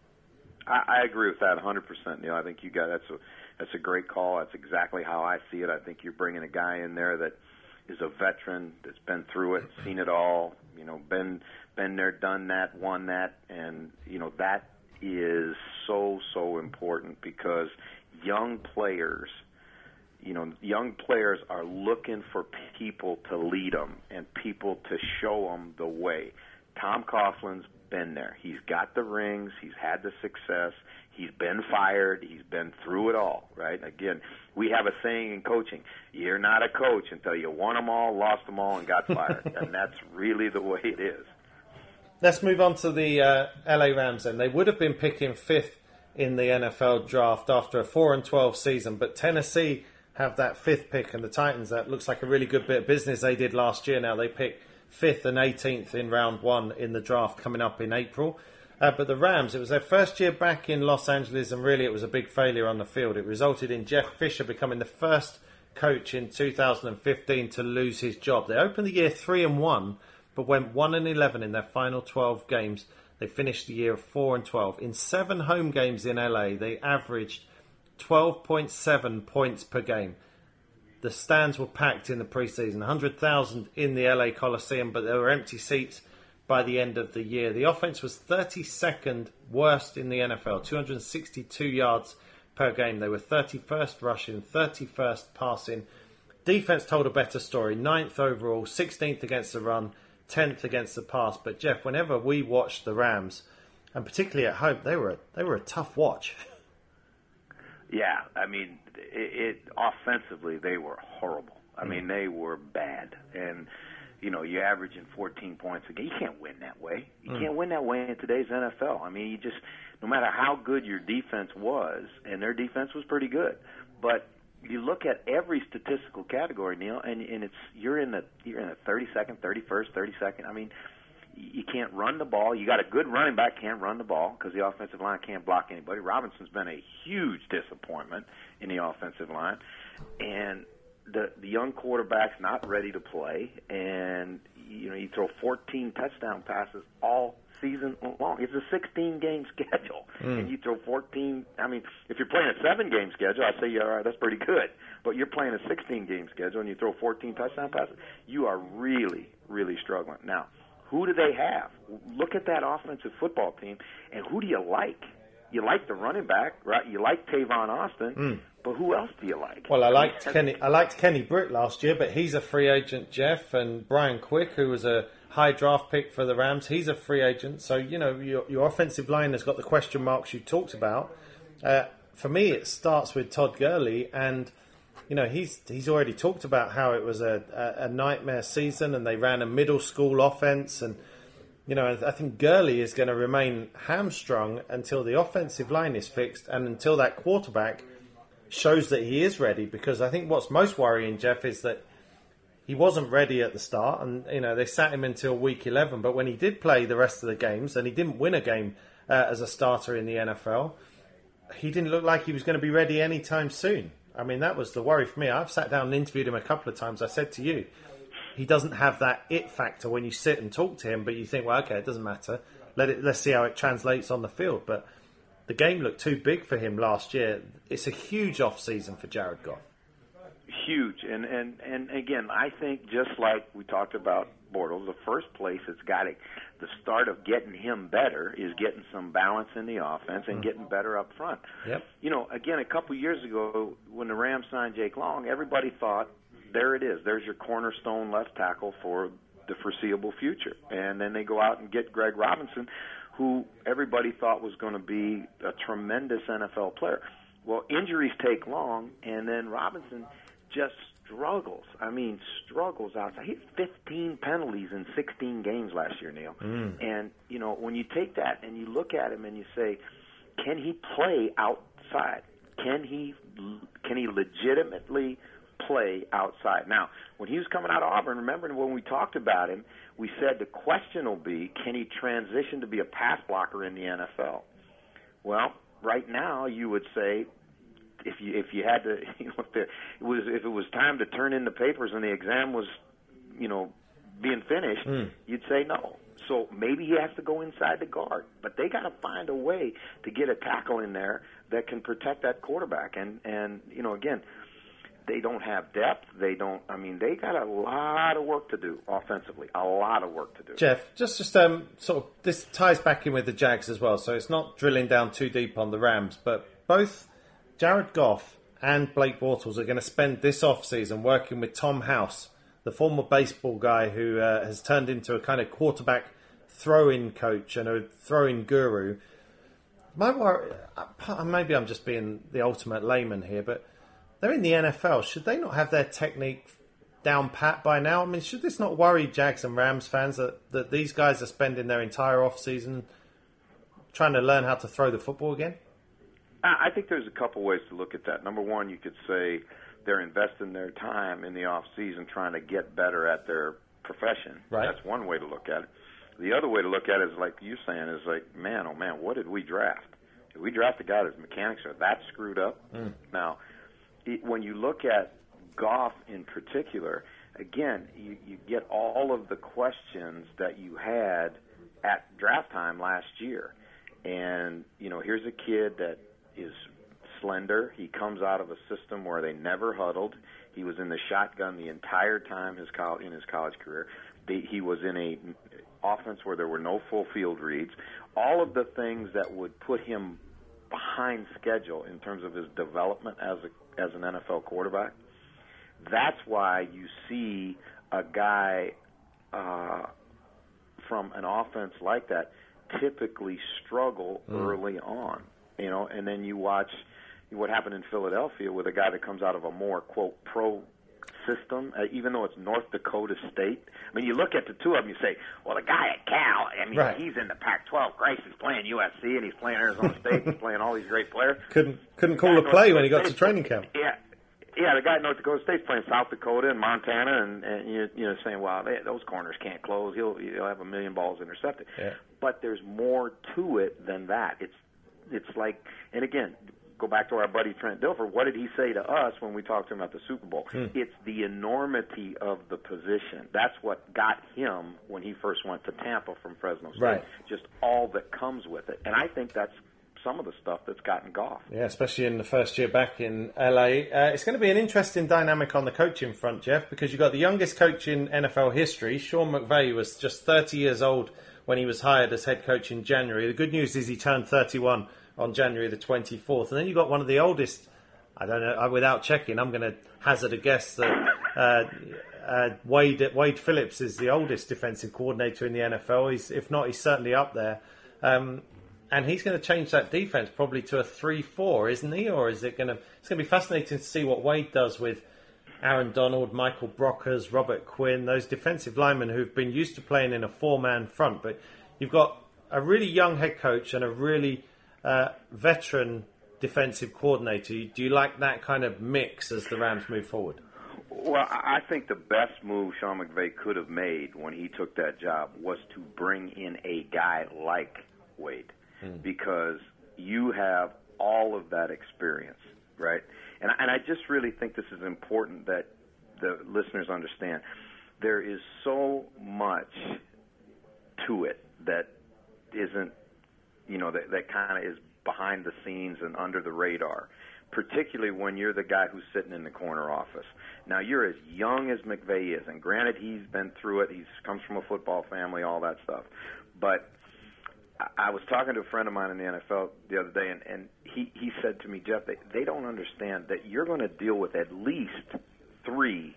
I, I agree with that one hundred percent, Neil. I think you got that's a That's a great call. That's exactly how I see it. I think you're bringing a guy in there that is a veteran, that's been through it, seen it all, you know, been been there, done that, won that, and, you know, that is so, so important because young players, you know, young players are looking for people to lead them and people to show them the way. Tom Coughlin's been there. He's got the rings. He's had the success. He's been fired. He's been through it all, right? Again, we have a saying in coaching, you're not a coach until you won them all, lost them all, and got fired. And that's really the way it is. Let's move on to the uh, L A Rams then. They would have been picking fifth in the N F L draft after a four and twelve season, but Tennessee have that fifth pick, and the Titans, that looks like a really good bit of business they did last year. Now they pick fifth and eighteenth in round one in the draft coming up in April. Uh, but the Rams, it was their first year back in Los Angeles, and really it was a big failure on the field. It resulted in Jeff Fisher becoming the first coach in two thousand fifteen to lose his job. They opened the year three and one, but went one and eleven in their final twelve games. They finished the year four and twelve. In seven home games in L A, they averaged twelve point seven points per game. The stands were packed in the preseason, one hundred thousand in the L A Coliseum, but there were empty seats by the end of the year. The offense was thirty-second worst in the N F L, two hundred sixty-two yards per game. They were thirty-first rushing, thirty-first passing. Defense told a better story, ninth overall, sixteenth against the run, tenth against the pass. But Jeff, whenever we watched the Rams, and particularly at home, they were a, they were a tough watch. Yeah, I mean, it, it offensively they were horrible. I mean, they were bad, and you know, you're averaging fourteen points a game. You can't win that way. You mm. can't win that way in today's N F L. I mean, you just, no matter how good your defense was, and their defense was pretty good, but you look at every statistical category, Neil, and, and it's you're in the you're in the thirty-second, thirty-first, thirty-second. I mean, you can't run the ball. You got a good running back, can't run the ball because the offensive line can't block anybody. Robinson's been a huge disappointment in the offensive line, and the the young quarterback's not ready to play. And you know, you throw fourteen touchdown passes all season long. It's a sixteen-game schedule, mm. and you throw fourteen. I mean, if you're playing a seven-game schedule, I say, yeah, all right, that's pretty good. But you're playing a sixteen-game schedule, and you throw fourteen touchdown passes. You are really, really struggling. Now, who do they have? Look at that offensive football team, and who do you like? You like the running back, right? You like Tavon Austin, mm. but who else do you like? Well, I liked Kenny. I liked Kenny Britt last year, but he's a free agent, Jeff. And Brian Quick, who was a high draft pick for the Rams, he's a free agent. So you know your, your offensive line has got the question marks you talked about. Uh, for me, it starts with Todd Gurley, and you know he's he's already talked about how it was a, a, a nightmare season, and they ran a middle school offense, and you know I think Gurley is going to remain hamstrung until the offensive line is fixed, and until that quarterback shows that he is ready. Because I think what's most worrying, Jeff, is that he wasn't ready at the start, and you know they sat him until week eleven. But when he did play the rest of the games, and he didn't win a game uh, as a starter in the N F L, he didn't look like he was going to be ready anytime soon. I mean, that was the worry for me. I've sat down and interviewed him a couple of times. I said to you, he doesn't have that it factor when you sit and talk to him, but you think, well, okay, it doesn't matter. Let it. Let's see how it translates on the field. But the game looked too big for him last year. It's a huge off season for Jared Goff. Huge, and, and and again, I think just like we talked about Bortles, the first place it's got to, the start of getting him better is getting some balance in the offense and mm. getting better up front. Yep. You know, again, a couple years ago when the Rams signed Jake Long, everybody thought, there it is, there's your cornerstone left tackle for the foreseeable future. And then they go out and get Greg Robinson, who everybody thought was going to be a tremendous N F L player. Well, injuries take long, and then Robinson just struggles. I mean, struggles outside. He had fifteen penalties in sixteen games last year, Neil. Mm. And, you know, when you take that and you look at him and you say, can he play outside? Can he can he legitimately play outside? Now, when he was coming out of Auburn, remember when we talked about him, we said the question will be, can he transition to be a pass blocker in the N F L? Well, right now you would say, If you if you had to, you know, if, there, it was if it was time to turn in the papers and the exam was, you know, being finished, mm. you'd say no. So maybe he has to go inside the guard, but they got to find a way to get a tackle in there that can protect that quarterback. And and you know, again, they don't have depth. They don't. I mean, they got a lot of work to do offensively. A lot of work to do. Jeff, just just um sort of this ties back in with the Jags as well. So it's not drilling down too deep on the Rams, but both Jared Goff and Blake Bortles are going to spend this offseason working with Tom House, the former baseball guy who uh, has turned into a kind of quarterback throw-in coach and a throw-in guru. My worry, maybe I'm just being the ultimate layman here, but they're in the N F L. Should they not have their technique down pat by now? I mean, should this not worry Jags and Rams fans that, that these guys are spending their entire offseason trying to learn how to throw the football again? I think there's a couple ways to look at that. Number one, you could say they're investing their time in the off season trying to get better at their profession. Right. That's one way to look at it. The other way to look at it is like you're saying, is like, man, oh man, what did we draft? Did we draft a guy whose mechanics are that screwed up? Mm. Now, it, when you look at Goff in particular, again, you, you get all of the questions that you had at draft time last year. And, you know, here's a kid that is slender. He comes out of a system where they never huddled. He was in the shotgun the entire time his college, in his college career. They, he was in a offense where there were no full field reads. All of the things that would put him behind schedule in terms of his development as a, as an N F L quarterback. That's why you see a guy uh, from an offense like that typically struggle mm. early on. You know, and then you watch what happened in Philadelphia with a guy that comes out of a more, quote, pro system, uh, even though it's North Dakota State. I mean, you look at the two of them, you say, well, the guy at Cal, I mean, right. he's in the Pac twelve. Grace is playing U S C, and he's playing Arizona State, and he's playing all these great players. Couldn't couldn't call a play when he got to training camp. Yeah. Yeah, the guy at North Dakota State's playing South Dakota and Montana, and, and you're, you know, saying, well, they, those corners can't close. He'll, he'll have a million balls intercepted. Yeah. But there's more to it than that. It's It's like, and again, go back to our buddy Trent Dilfer. What did he say to us when we talked to him at the Super Bowl? Hmm. It's the enormity of the position. That's what got him when he first went to Tampa from Fresno State. Right. Just all that comes with it. And I think that's some of the stuff that's gotten Goff. Yeah, especially in the first year back in L A. Uh, it's going to be an interesting dynamic on the coaching front, Jeff, because you've got the youngest coach in N F L history. Sean McVay was just thirty years old when he was hired as head coach in January. The good news is he turned thirty-one on January the twenty-fourth. And then you've got one of the oldest, I don't know, without checking, I'm going to hazard a guess that uh, uh, Wade Wade Phillips is the oldest defensive coordinator in the N F L. He's, if not, he's certainly up there. Um, and he's going to change that defense probably to a three four, isn't he? Or is it going to... It's going to be fascinating to see what Wade does with Aaron Donald, Michael Brockers, Robert Quinn, those defensive linemen who've been used to playing in a four-man front. But you've got a really young head coach and a really uh, veteran defensive coordinator. Do you like that kind of mix as the Rams move forward? Well, I think the best move Sean McVay could have made when he took that job was to bring in a guy like Wade, mm. because you have all of that experience, right? And, and I just really think this is important that the listeners understand. There is so much to it that isn't, you know, that, that kind of is behind the scenes and under the radar, particularly when you're the guy who's sitting in the corner office. Now, you're as young as McVay is, and granted, he's been through it. He comes from a football family, all that stuff. But I was talking to a friend of mine in the N F L the other day, and, and he, he said to me, Jeff, they, they don't understand that you're going to deal with at least three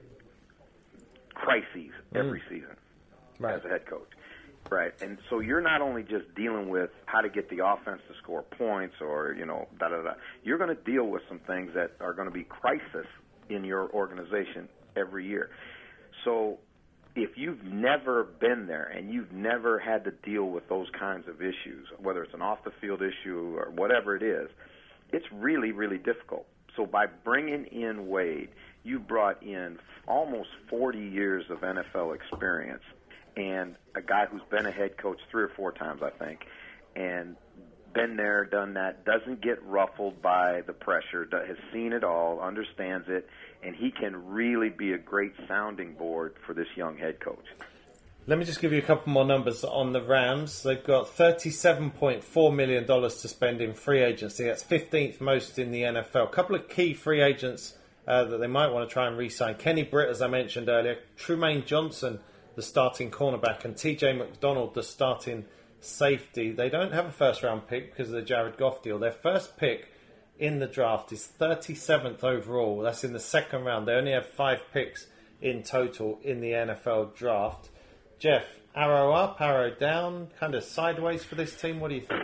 crises every mm. season right. as a head coach. Right, and so you're not only just dealing with how to get the offense to score points or, you know, da-da-da. You're going to deal with some things that are going to be crisis in your organization every year. So if you've never been there and you've never had to deal with those kinds of issues, whether it's an off-the-field issue or whatever it is, it's really, really difficult. So by bringing in Wade, you brought in almost forty years of N F L experience, and a guy who's been a head coach three or four times, I think, and been there, done that, doesn't get ruffled by the pressure, has seen it all, understands it, and he can really be a great sounding board for this young head coach. Let me just give you a couple more numbers on the Rams. They've got thirty-seven point four million dollars to spend in free agency. That's fifteenth most in the N F L. A couple of key free agents uh, that they might want to try and re-sign. Kenny Britt, as I mentioned earlier, Trumaine Johnson, the starting cornerback, and T J McDonald, the starting safety. They don't have a first-round pick because of the Jared Goff deal. Their first pick in the draft is thirty-seventh overall. That's in the second round. They only have five picks in total in the N F L draft. Jeff, arrow up, arrow down, kind of sideways for this team. What do you think?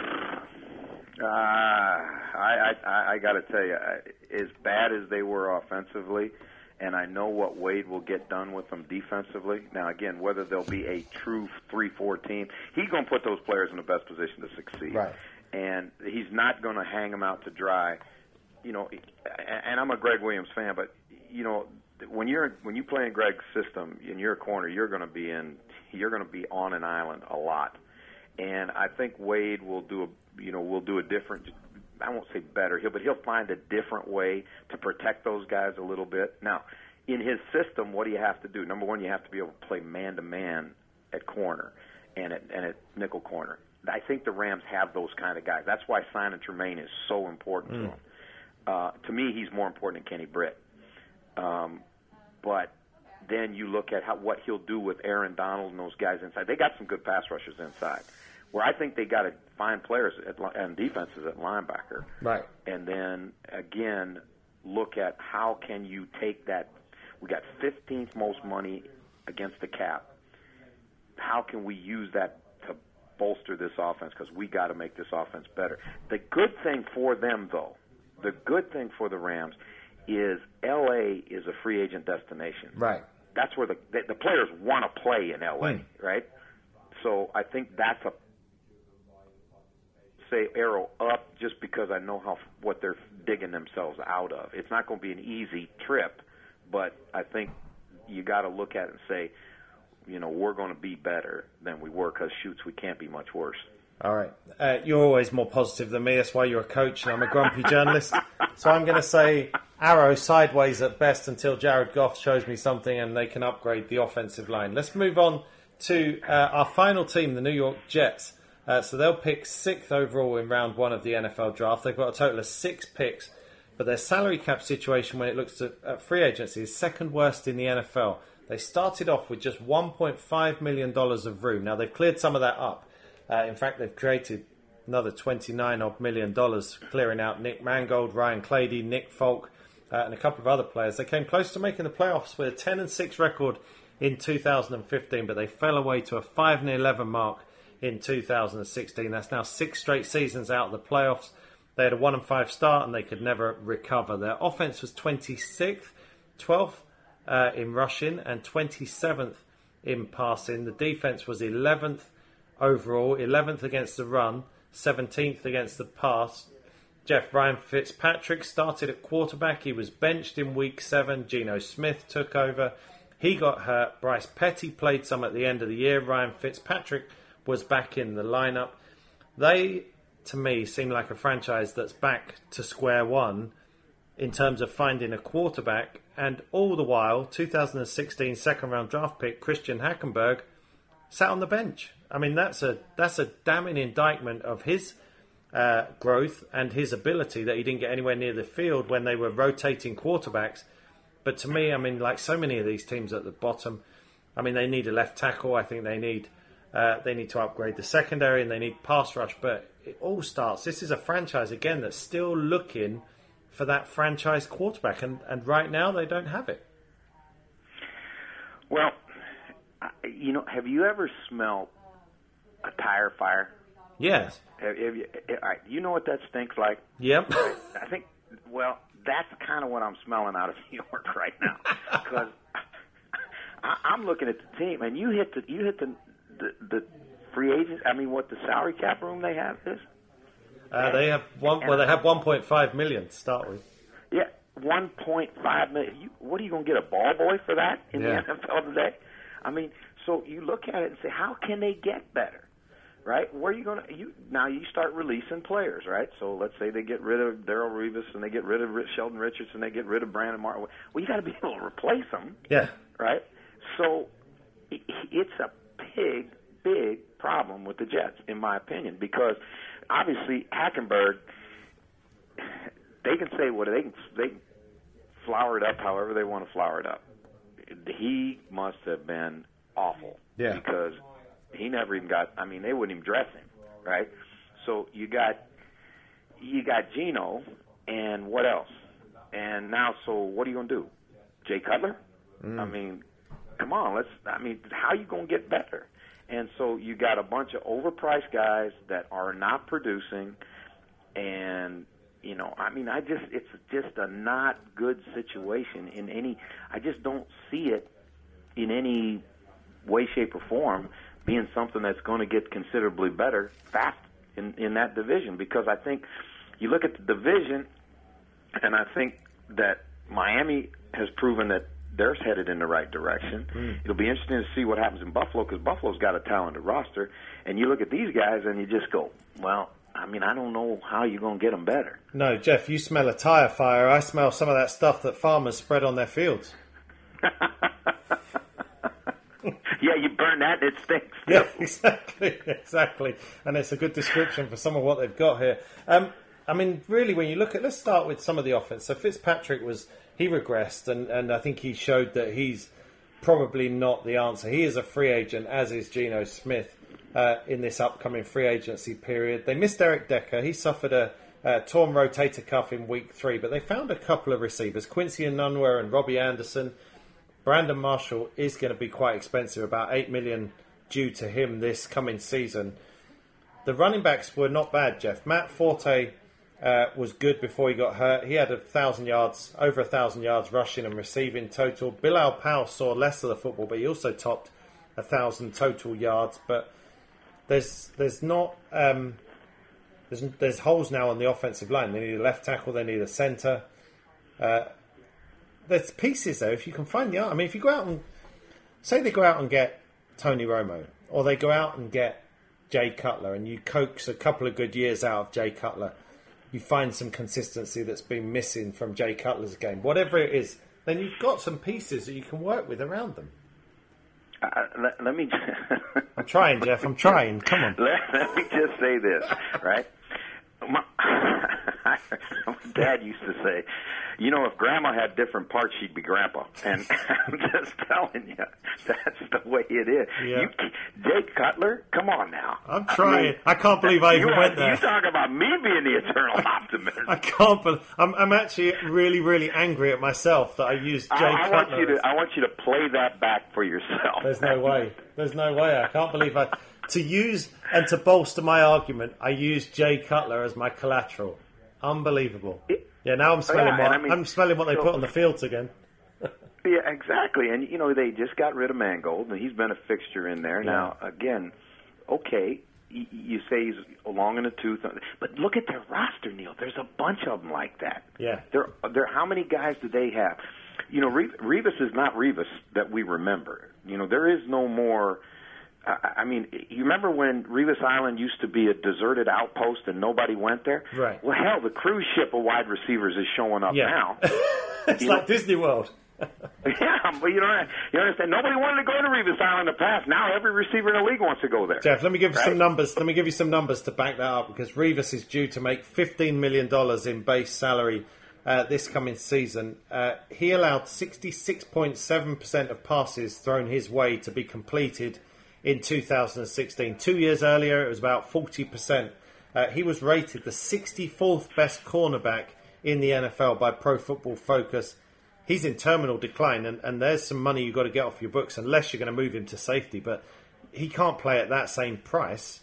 Uh, I, I, I got to tell you, as bad as they were offensively, and I know what Wade will get done with them defensively. Now, again, whether they'll be a true three four team, he's going to put those players in the best position to succeed. Right. And he's not going to hang them out to dry. You know, and I'm a Greg Williams fan, but, you know, when you're when you play in Greg's system and you're a corner, you're going to be in you're going to be on an island a lot. And I think Wade will do a you know will do a different. I won't say better, he'll, but he'll find a different way to protect those guys a little bit. Now, in his system, what do you have to do? Number one, you have to be able to play man-to-man at corner and at, and at nickel corner. I think the Rams have those kind of guys. That's why signing Trumaine is so important mm. to them. Uh, to me, he's more important than Kenny Britt. Um, but then you look at how, what he'll do with Aaron Donald and those guys inside. They got some good pass rushers inside. Where I think they got to find players at, and defenses at linebacker. Right. And then, again, look at how can you take that. We got fifteenth most money against the cap. How can we use that to bolster this offense? Because we got to make this offense better. The good thing for them, though, the good thing for the Rams is L A is a free agent destination. Right. That's where the the, the players want to play in L A, mm. right? So I think that's a say arrow up just because I know how what they're digging themselves out of. It's not going to be an easy trip, but I think you got to look at it and say, you know, we're going to be better than we were because, shoots, we can't be much worse. All right. Uh, you're always more positive than me. That's why you're a coach and I'm a grumpy journalist. So I'm going to say arrow sideways at best until Jared Goff shows me something and they can upgrade the offensive line. Let's move on to uh, our final team, the New York Jets. Uh, so they'll pick sixth overall in round one of the N F L draft. They've got a total of six picks, but their salary cap situation when it looks at, at free agency is second worst in the N F L. They started off with just one point five million dollars of room. Now, they've cleared some of that up. Uh, in fact, they've created another twenty-nine odd million dollars, clearing out Nick Mangold, Ryan Clady, Nick Folk, uh, and a couple of other players. They came close to making the playoffs with a ten and six record in two thousand fifteen, but they fell away to a five and eleven mark in two thousand sixteen. That's now six straight seasons out of the playoffs. They had a one and five start and they could never recover. Their offense was twenty-sixth, twelfth uh, in rushing and twenty-seventh in passing. The defense was eleventh overall, eleventh against the run, seventeenth against the pass. Jeff, Ryan Fitzpatrick started at quarterback. He was benched in week seven. Geno Smith took over. He got hurt. Bryce Petty played some at the end of the year. Ryan Fitzpatrick was back in the lineup. They, to me, seem like a franchise that's back to square one in terms of finding a quarterback. And all the while, two thousand sixteen second-round draft pick Christian Hackenberg sat on the bench. I mean, that's a that's a damning indictment of his uh, growth and his ability that he didn't get anywhere near the field when they were rotating quarterbacks. But to me, I mean, like so many of these teams at the bottom, I mean, they need a left tackle. I think they need uh, they need to upgrade the secondary and they need pass rush. But it all starts. This is a franchise, again, that's still looking for that franchise quarterback. And, and right now, they don't have it. Well, you know, have you ever smelled a tire fire? Yes. Have, have you, all right, you know what that stinks like? Yep. I think, well, that's kind of what I'm smelling out of New York right now. Because I'm looking at the team, and you hit the you hit the the, the free agents. I mean, what the salary cap room they have is? Uh, they have one. Well, they have one point five million to start with. Yeah, one point five million. You, what are you going to get, a ball boy for that in Yeah. the N F L today? I mean, so you look at it and say, how can they get better? Right? Where are you going to you now? You start releasing players, right? So let's say they get rid of Darrelle Revis and they get rid of Sheldon Richardson, they get rid of Brandon Martin. Well, you got to be able to replace them. Yeah. Right? So it, it's a big, big problem with the Jets, in my opinion, because obviously Hackenberg, they can say what they can, they can flower it up however they want to flower it up. He must have been awful. Yeah. Because he never even got, I mean, they wouldn't even dress him, right? So you got you got Geno, and what else? And now, so what are you going to do? Jay Cutler? Mm. I mean, come on, let's, I mean, how are you going to get better? And so you got a bunch of overpriced guys that are not producing, and, you know, I mean, I just, it's just a not good situation in any, I just don't see it in any way, shape, or form being something that's going to get considerably better fast in, in that division. Because I think you look at the division, and I think that Miami has proven that they're headed in the right direction. Mm. It'll be interesting to see what happens in Buffalo, because Buffalo's got a talented roster. And you look at these guys, and you just go, well, I mean, I don't know how you're going to get them better. No, Jeff, you smell a tire fire. I smell some of that stuff that farmers spread on their fields. Yeah, you burn that, it stinks. Yeah, exactly, exactly. And it's a good description for some of what they've got here. Um, I mean, really, when you look at, let's start with some of the offense. So Fitzpatrick was, he regressed, and, and I think he showed that he's probably not the answer. He is a free agent, as is Geno Smith, uh, in this upcoming free agency period. They missed Eric Decker. He suffered a, a torn rotator cuff in week three, but they found a couple of receivers, Quincy Enunwa and Robbie Anderson. Brandon Marshall is going to be quite expensive, about eight million dollars due to him this coming season. The running backs were not bad, Jeff. Matt Forte uh, was good before he got hurt. He had a thousand yards, over a thousand yards rushing and receiving total. Bilal Powell saw less of the football, but he also topped a thousand total yards. But there's there's not um, there's there's holes now on the offensive line. They need a left tackle. They need a center. Uh, There's pieces there if you can find the art. I mean, if you go out and say they go out and get Tony Romo, or they go out and get Jay Cutler, and you coax a couple of good years out of Jay Cutler, you find some consistency that's been missing from Jay Cutler's game. Whatever it is, then you've got some pieces that you can work with around them. Uh, let, let me. I'm trying, Jeff. I'm trying. Come on. Let, let me just say this, right? My, my dad used to say, you know, if Grandma had different parts, she'd be Grandpa. And I'm just telling you, that's the way it is. Yeah. You, Jay Cutler, come on now. I'm trying. I, mean, I can't believe I even you, went there. You talk about me being the eternal optimist. I can't believe. I'm, I'm actually really, really angry at myself that I used Jay I, I Cutler. Want you to, I want you to play that back for yourself. There's no way. There's no way. I can't believe I. to use and to bolster my argument, I used Jay Cutler as my collateral. Unbelievable. It, yeah, now I'm smelling yeah, what I mean, I'm smelling what they so, put on the fields again. Yeah, exactly. And you know, they just got rid of Mangold, and he's been a fixture in there. Yeah. Now, again, okay, y- you say he's long in the tooth, but look at their roster, Neil. There's a bunch of them like that. Yeah. There, there. How many guys do they have? You know, Revis is not Revis that we remember. You know, there is no more. I mean, you remember when Revis Island used to be a deserted outpost and nobody went there? Right. Well, hell, the cruise ship of wide receivers is showing up yeah. now. It's you like know? Disney World. Yeah, but you know, you understand. Nobody wanted to go to Revis Island in the past. Now every receiver in the league wants to go there. Jeff, let me give you right? some numbers. Let me give you some numbers to back that up, because Revis is due to make fifteen million dollars in base salary uh, this coming season. Uh, he allowed sixty-six point seven percent of passes thrown his way to be completed in two thousand sixteen. Two years earlier, it was about forty percent. Uh, he was rated the sixty-fourth best cornerback in the N F L by Pro Football Focus. He's in terminal decline, and, and there's some money you've got to get off your books unless you're going to move him to safety. But he can't play at that same price.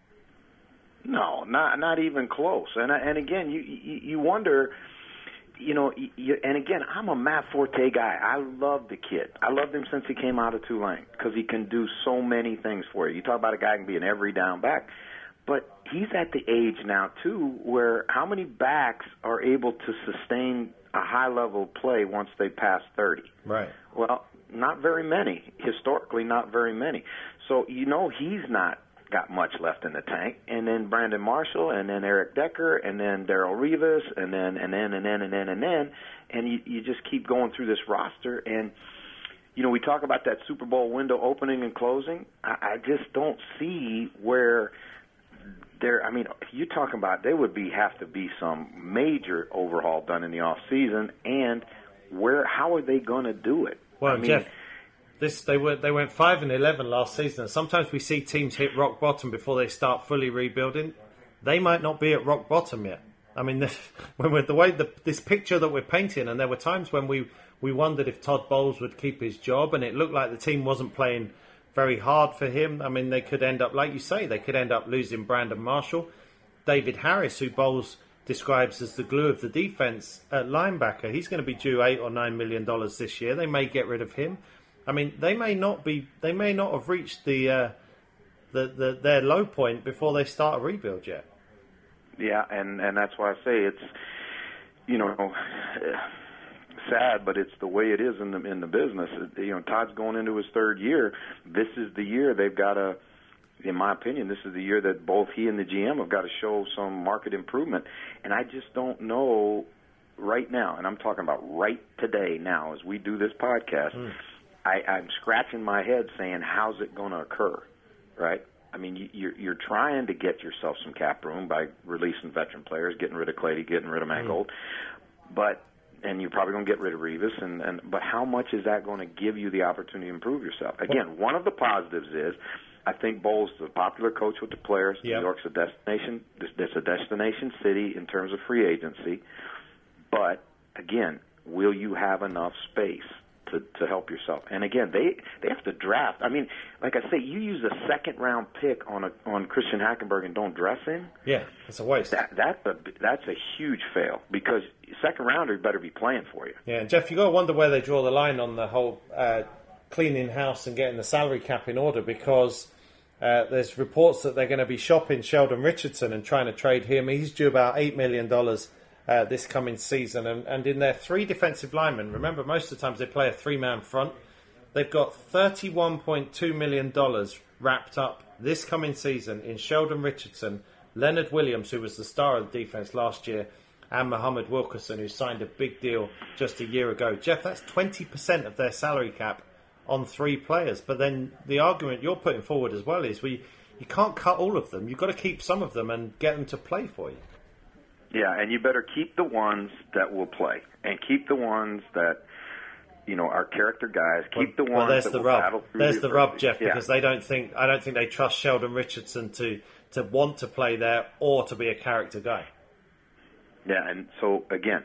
No, not not even close. And and again, you you, you wonder, you know, you, and again, I'm a Matt Forte guy. I love the kid. I loved him since he came out of Tulane because he can do so many things for you. You talk about a guy who can be an every down back. But he's at the age now, too, where how many backs are able to sustain a high-level play once they pass thirty? Right. Well, not very many. Historically, not very many. So, you know, he's not got much left in the tank. And then Brandon Marshall, and then Eric Decker, and then Darrelle Revis, and then, and then, and then, and then, and then. And you, you just keep going through this roster. And, you know, we talk about that Super Bowl window opening and closing. I, I just don't see where – There, I mean, you're talking about there would be have to be some major overhaul done in the off season, and where how are they going to do it? Well, I mean, Jeff, this they were they went five and eleven last season. Sometimes we see teams hit rock bottom before they start fully rebuilding. They might not be at rock bottom yet. I mean, the, when we're, the way the, this picture that we're painting, and there were times when we we wondered if Todd Bowles would keep his job, and it looked like the team wasn't playing very hard for him. I mean, they could end up, like you say, they could end up losing Brandon Marshall. David Harris, who Bowles describes as the glue of the defense at linebacker, he's going to be due eight or nine million dollars this year. They may get rid of him. I mean, they may not be. They may not have reached the, uh, the the their low point before they start a rebuild yet. Yeah, and and that's why I say it's, you know, sad, but it's the way it is in the in the business. You know, Todd's going into his third year. This is the year they've got to, in my opinion, this is the year that both he and the G M have got to show some market improvement. And I just don't know right now, and I'm talking about right today now as we do this podcast, mm. I, I'm scratching my head saying, how's it going to occur, right? I mean, you, you're, you're trying to get yourself some cap room by releasing veteran players, getting rid of Clady, getting rid of Mangold, mm. but and you're probably going to get rid of Revis, and, and but how much is that going to give you the opportunity to improve yourself? Again, one of the positives is I think Bowles is a popular coach with the players. Yep. New York's a destination. It's a destination city in terms of free agency. But again, will you have enough space to, to help yourself? And again, they they have to draft. I mean, like I say, you use a second round pick on a on Christian Hackenberg and don't dress him. Yeah, it's a waste. That, that's a that's a huge fail, because second rounder better be playing for you. Yeah, and Jeff, you got to wonder where they draw the line on the whole uh, cleaning house and getting the salary cap in order, because uh, there's reports that they're going to be shopping Sheldon Richardson and trying to trade him. He's due about eight million dollars uh, this coming season, and, and in their three defensive linemen, remember most of the times they play a three-man front, they've got thirty-one point two million dollars wrapped up this coming season in Sheldon Richardson, Leonard Williams, who was the star of the defense last year, and Muhammad Wilkerson, who signed a big deal just a year ago. Jeff, that's twenty percent of their salary cap on three players. But then the argument you're putting forward as well is we you can't cut all of them. You've got to keep some of them and get them to play for you. Yeah, and you better keep the ones that will play, and keep the ones that, you know, are character guys. Keep well, the ones well, there's that the will rub. battle through There's the, the rub, Jeff, yeah. because they don't think I don't think they trust Sheldon Richardson to to want to play there or to be a character guy. Yeah, and so, again,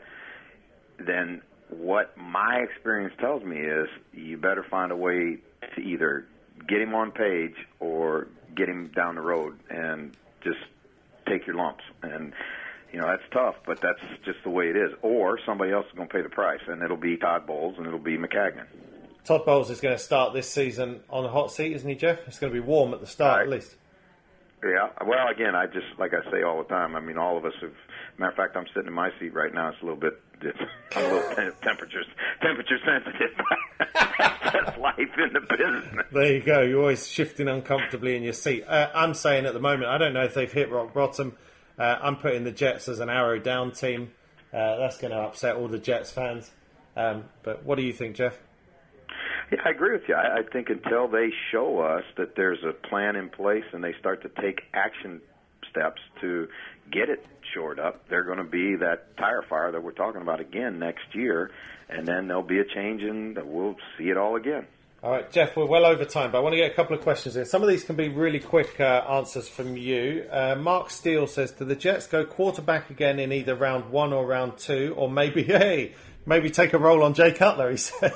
then what my experience tells me is you better find a way to either get him on page or get him down the road and just take your lumps. And, you know, that's tough, but that's just the way it is. Or somebody else is going to pay the price, and it'll be Todd Bowles and it'll be Maccagnan. Todd Bowles is going to start this season on the hot seat, isn't he, Jeff? It's going to be warm at the start, right. at least. Yeah. Well, again, I just, like I say all the time, I mean, all of us have, matter of fact, I'm sitting in my seat right now. It's a little bit, it's a little temperature, temperature sensitive. That's life in the business. There you go. You're always shifting uncomfortably in your seat. Uh, I'm saying at the moment, I don't know if they've hit rock bottom. Uh, I'm putting the Jets as an arrow down team. Uh, that's going to upset all the Jets fans. Um, but what do you think, Jeff? Yeah, I agree with you. I, I think until they show us that there's a plan in place and they start to take action steps to get it shored up, they're going to be that tire fire that we're talking about again next year, and then there'll be a change and we'll see it all again. All right, Jeff, we're well over time, but I want to get a couple of questions in. Some of these can be really quick uh, answers from you. Uh, Mark Steele says, do the Jets go quarterback again in either round one or round two, or maybe, hey, maybe take a roll on Jay Cutler, he says.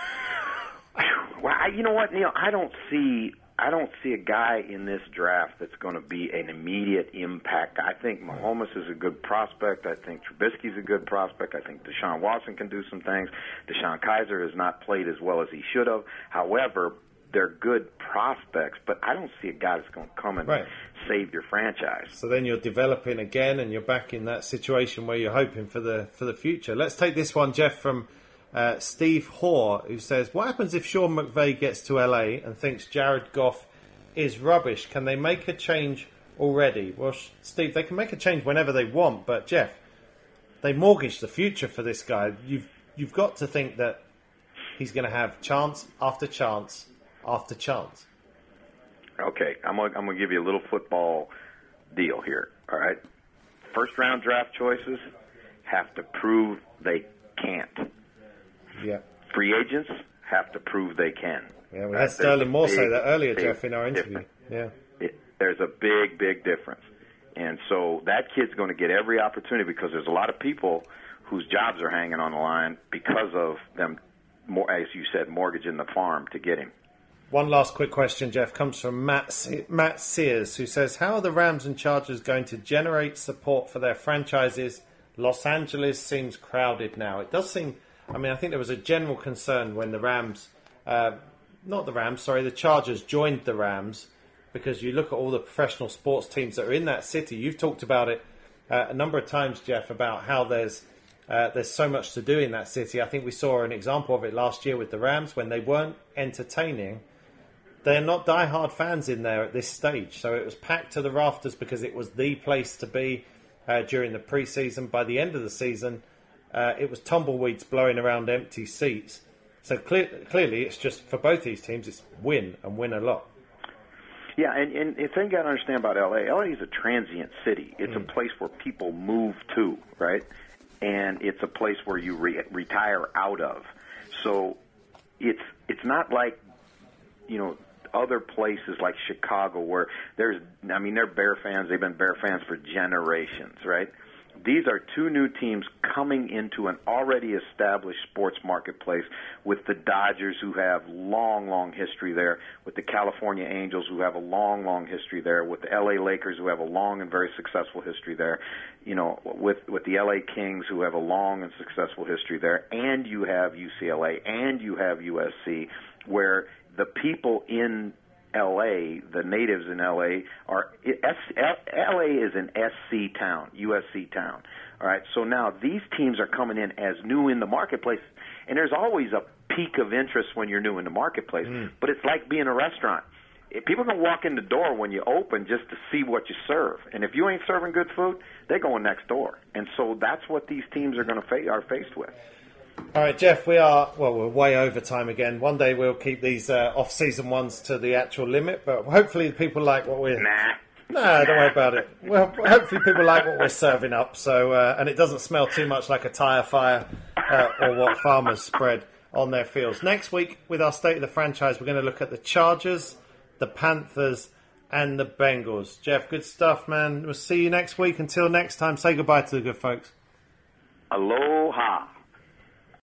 Well, I, you know what, Neil? I don't see I don't see a guy in this draft that's going to be an immediate impact. I think Mahomes is a good prospect. I think Trubisky's a good prospect. I think Deshaun Watson can do some things. Deshaun Kaiser has not played as well as he should have. However, they're good prospects, but I don't see a guy that's going to come and right. save your franchise. So then you're developing again, and you're back in that situation where you're hoping for the for the future. Let's take this one, Jeff, from Uh, Steve Hoare, who says, what happens if Sean McVay gets to L A and thinks Jared Goff is rubbish? Can they make a change already? Well, Steve, they can make a change whenever they want, but Jeff, they mortgage the future for this guy. You've you've got to think that he's going to have chance after chance after chance. Okay, I'm going I'm going to give you a little football deal here, all right? First round draft choices have to prove they can't. Yeah. Free agents have to prove they can. Yeah, we had Sterling Moore say that earlier, big, Jeff, in our interview. Difference. Yeah. It, there's a big, big difference. And so that kid's going to get every opportunity because there's a lot of people whose jobs are hanging on the line because of them, more, as you said, mortgaging the farm to get him. One last quick question, Jeff, comes from Matt, Matt Sears, who says, how are the Rams and Chargers going to generate support for their franchises? Los Angeles seems crowded now. It does seem... I mean, I think there was a general concern when the Rams, uh, not the Rams, sorry, the Chargers joined the Rams, because you look at all the professional sports teams that are in that city. You've talked about it uh, a number of times, Jeff, about how there's uh, there's so much to do in that city. I think we saw an example of it last year with the Rams when they weren't entertaining. They're not diehard fans in there at this stage, so it was packed to the rafters because it was the place to be uh, during the preseason. By the end of the season, Uh, it was tumbleweeds blowing around empty seats. So clear, clearly, it's just, for both these teams, it's win and win a lot. Yeah, and, and the thing you got to understand about L A, L A is a transient city. It's mm. a place where people move to, right? And it's a place where you re- retire out of. So it's it's not like, you know, other places like Chicago where there's, I mean, they're Bear fans. They've been Bear fans for generations, right? These are two new teams coming into an already established sports marketplace with the Dodgers, who have long, long history there, with the California Angels, who have a long, long history there, with the L A Lakers, who have a long and very successful history there, you know, with, with the L A Kings, who have a long and successful history there, and you have U C L A, and you have U S C, where the people in L A, the natives in L A are L A is an S C town, U S C town. All right, so now these teams are coming in as new in the marketplace, and there's always a peak of interest when you're new in the marketplace. Mm. But it's like being a restaurant. If people can walk in the door when you open just to see what you serve, and if you ain't serving good food, they're going next door. And so that's what these teams are going to fa- are faced with. All right, Jeff, we are, well, we're way over time again. One day we'll keep these uh, off-season ones to the actual limit, but hopefully people like what we're... Nah. No, nah, don't worry about it. Well, hopefully people like what we're serving up, so uh, and it doesn't smell too much like a tyre fire uh, or what farmers spread on their fields. Next week, with our State of the Franchise, we're going to look at the Chargers, the Panthers, and the Bengals. Jeff, good stuff, man. We'll see you next week. Until next time, say goodbye to the good folks. Aloha.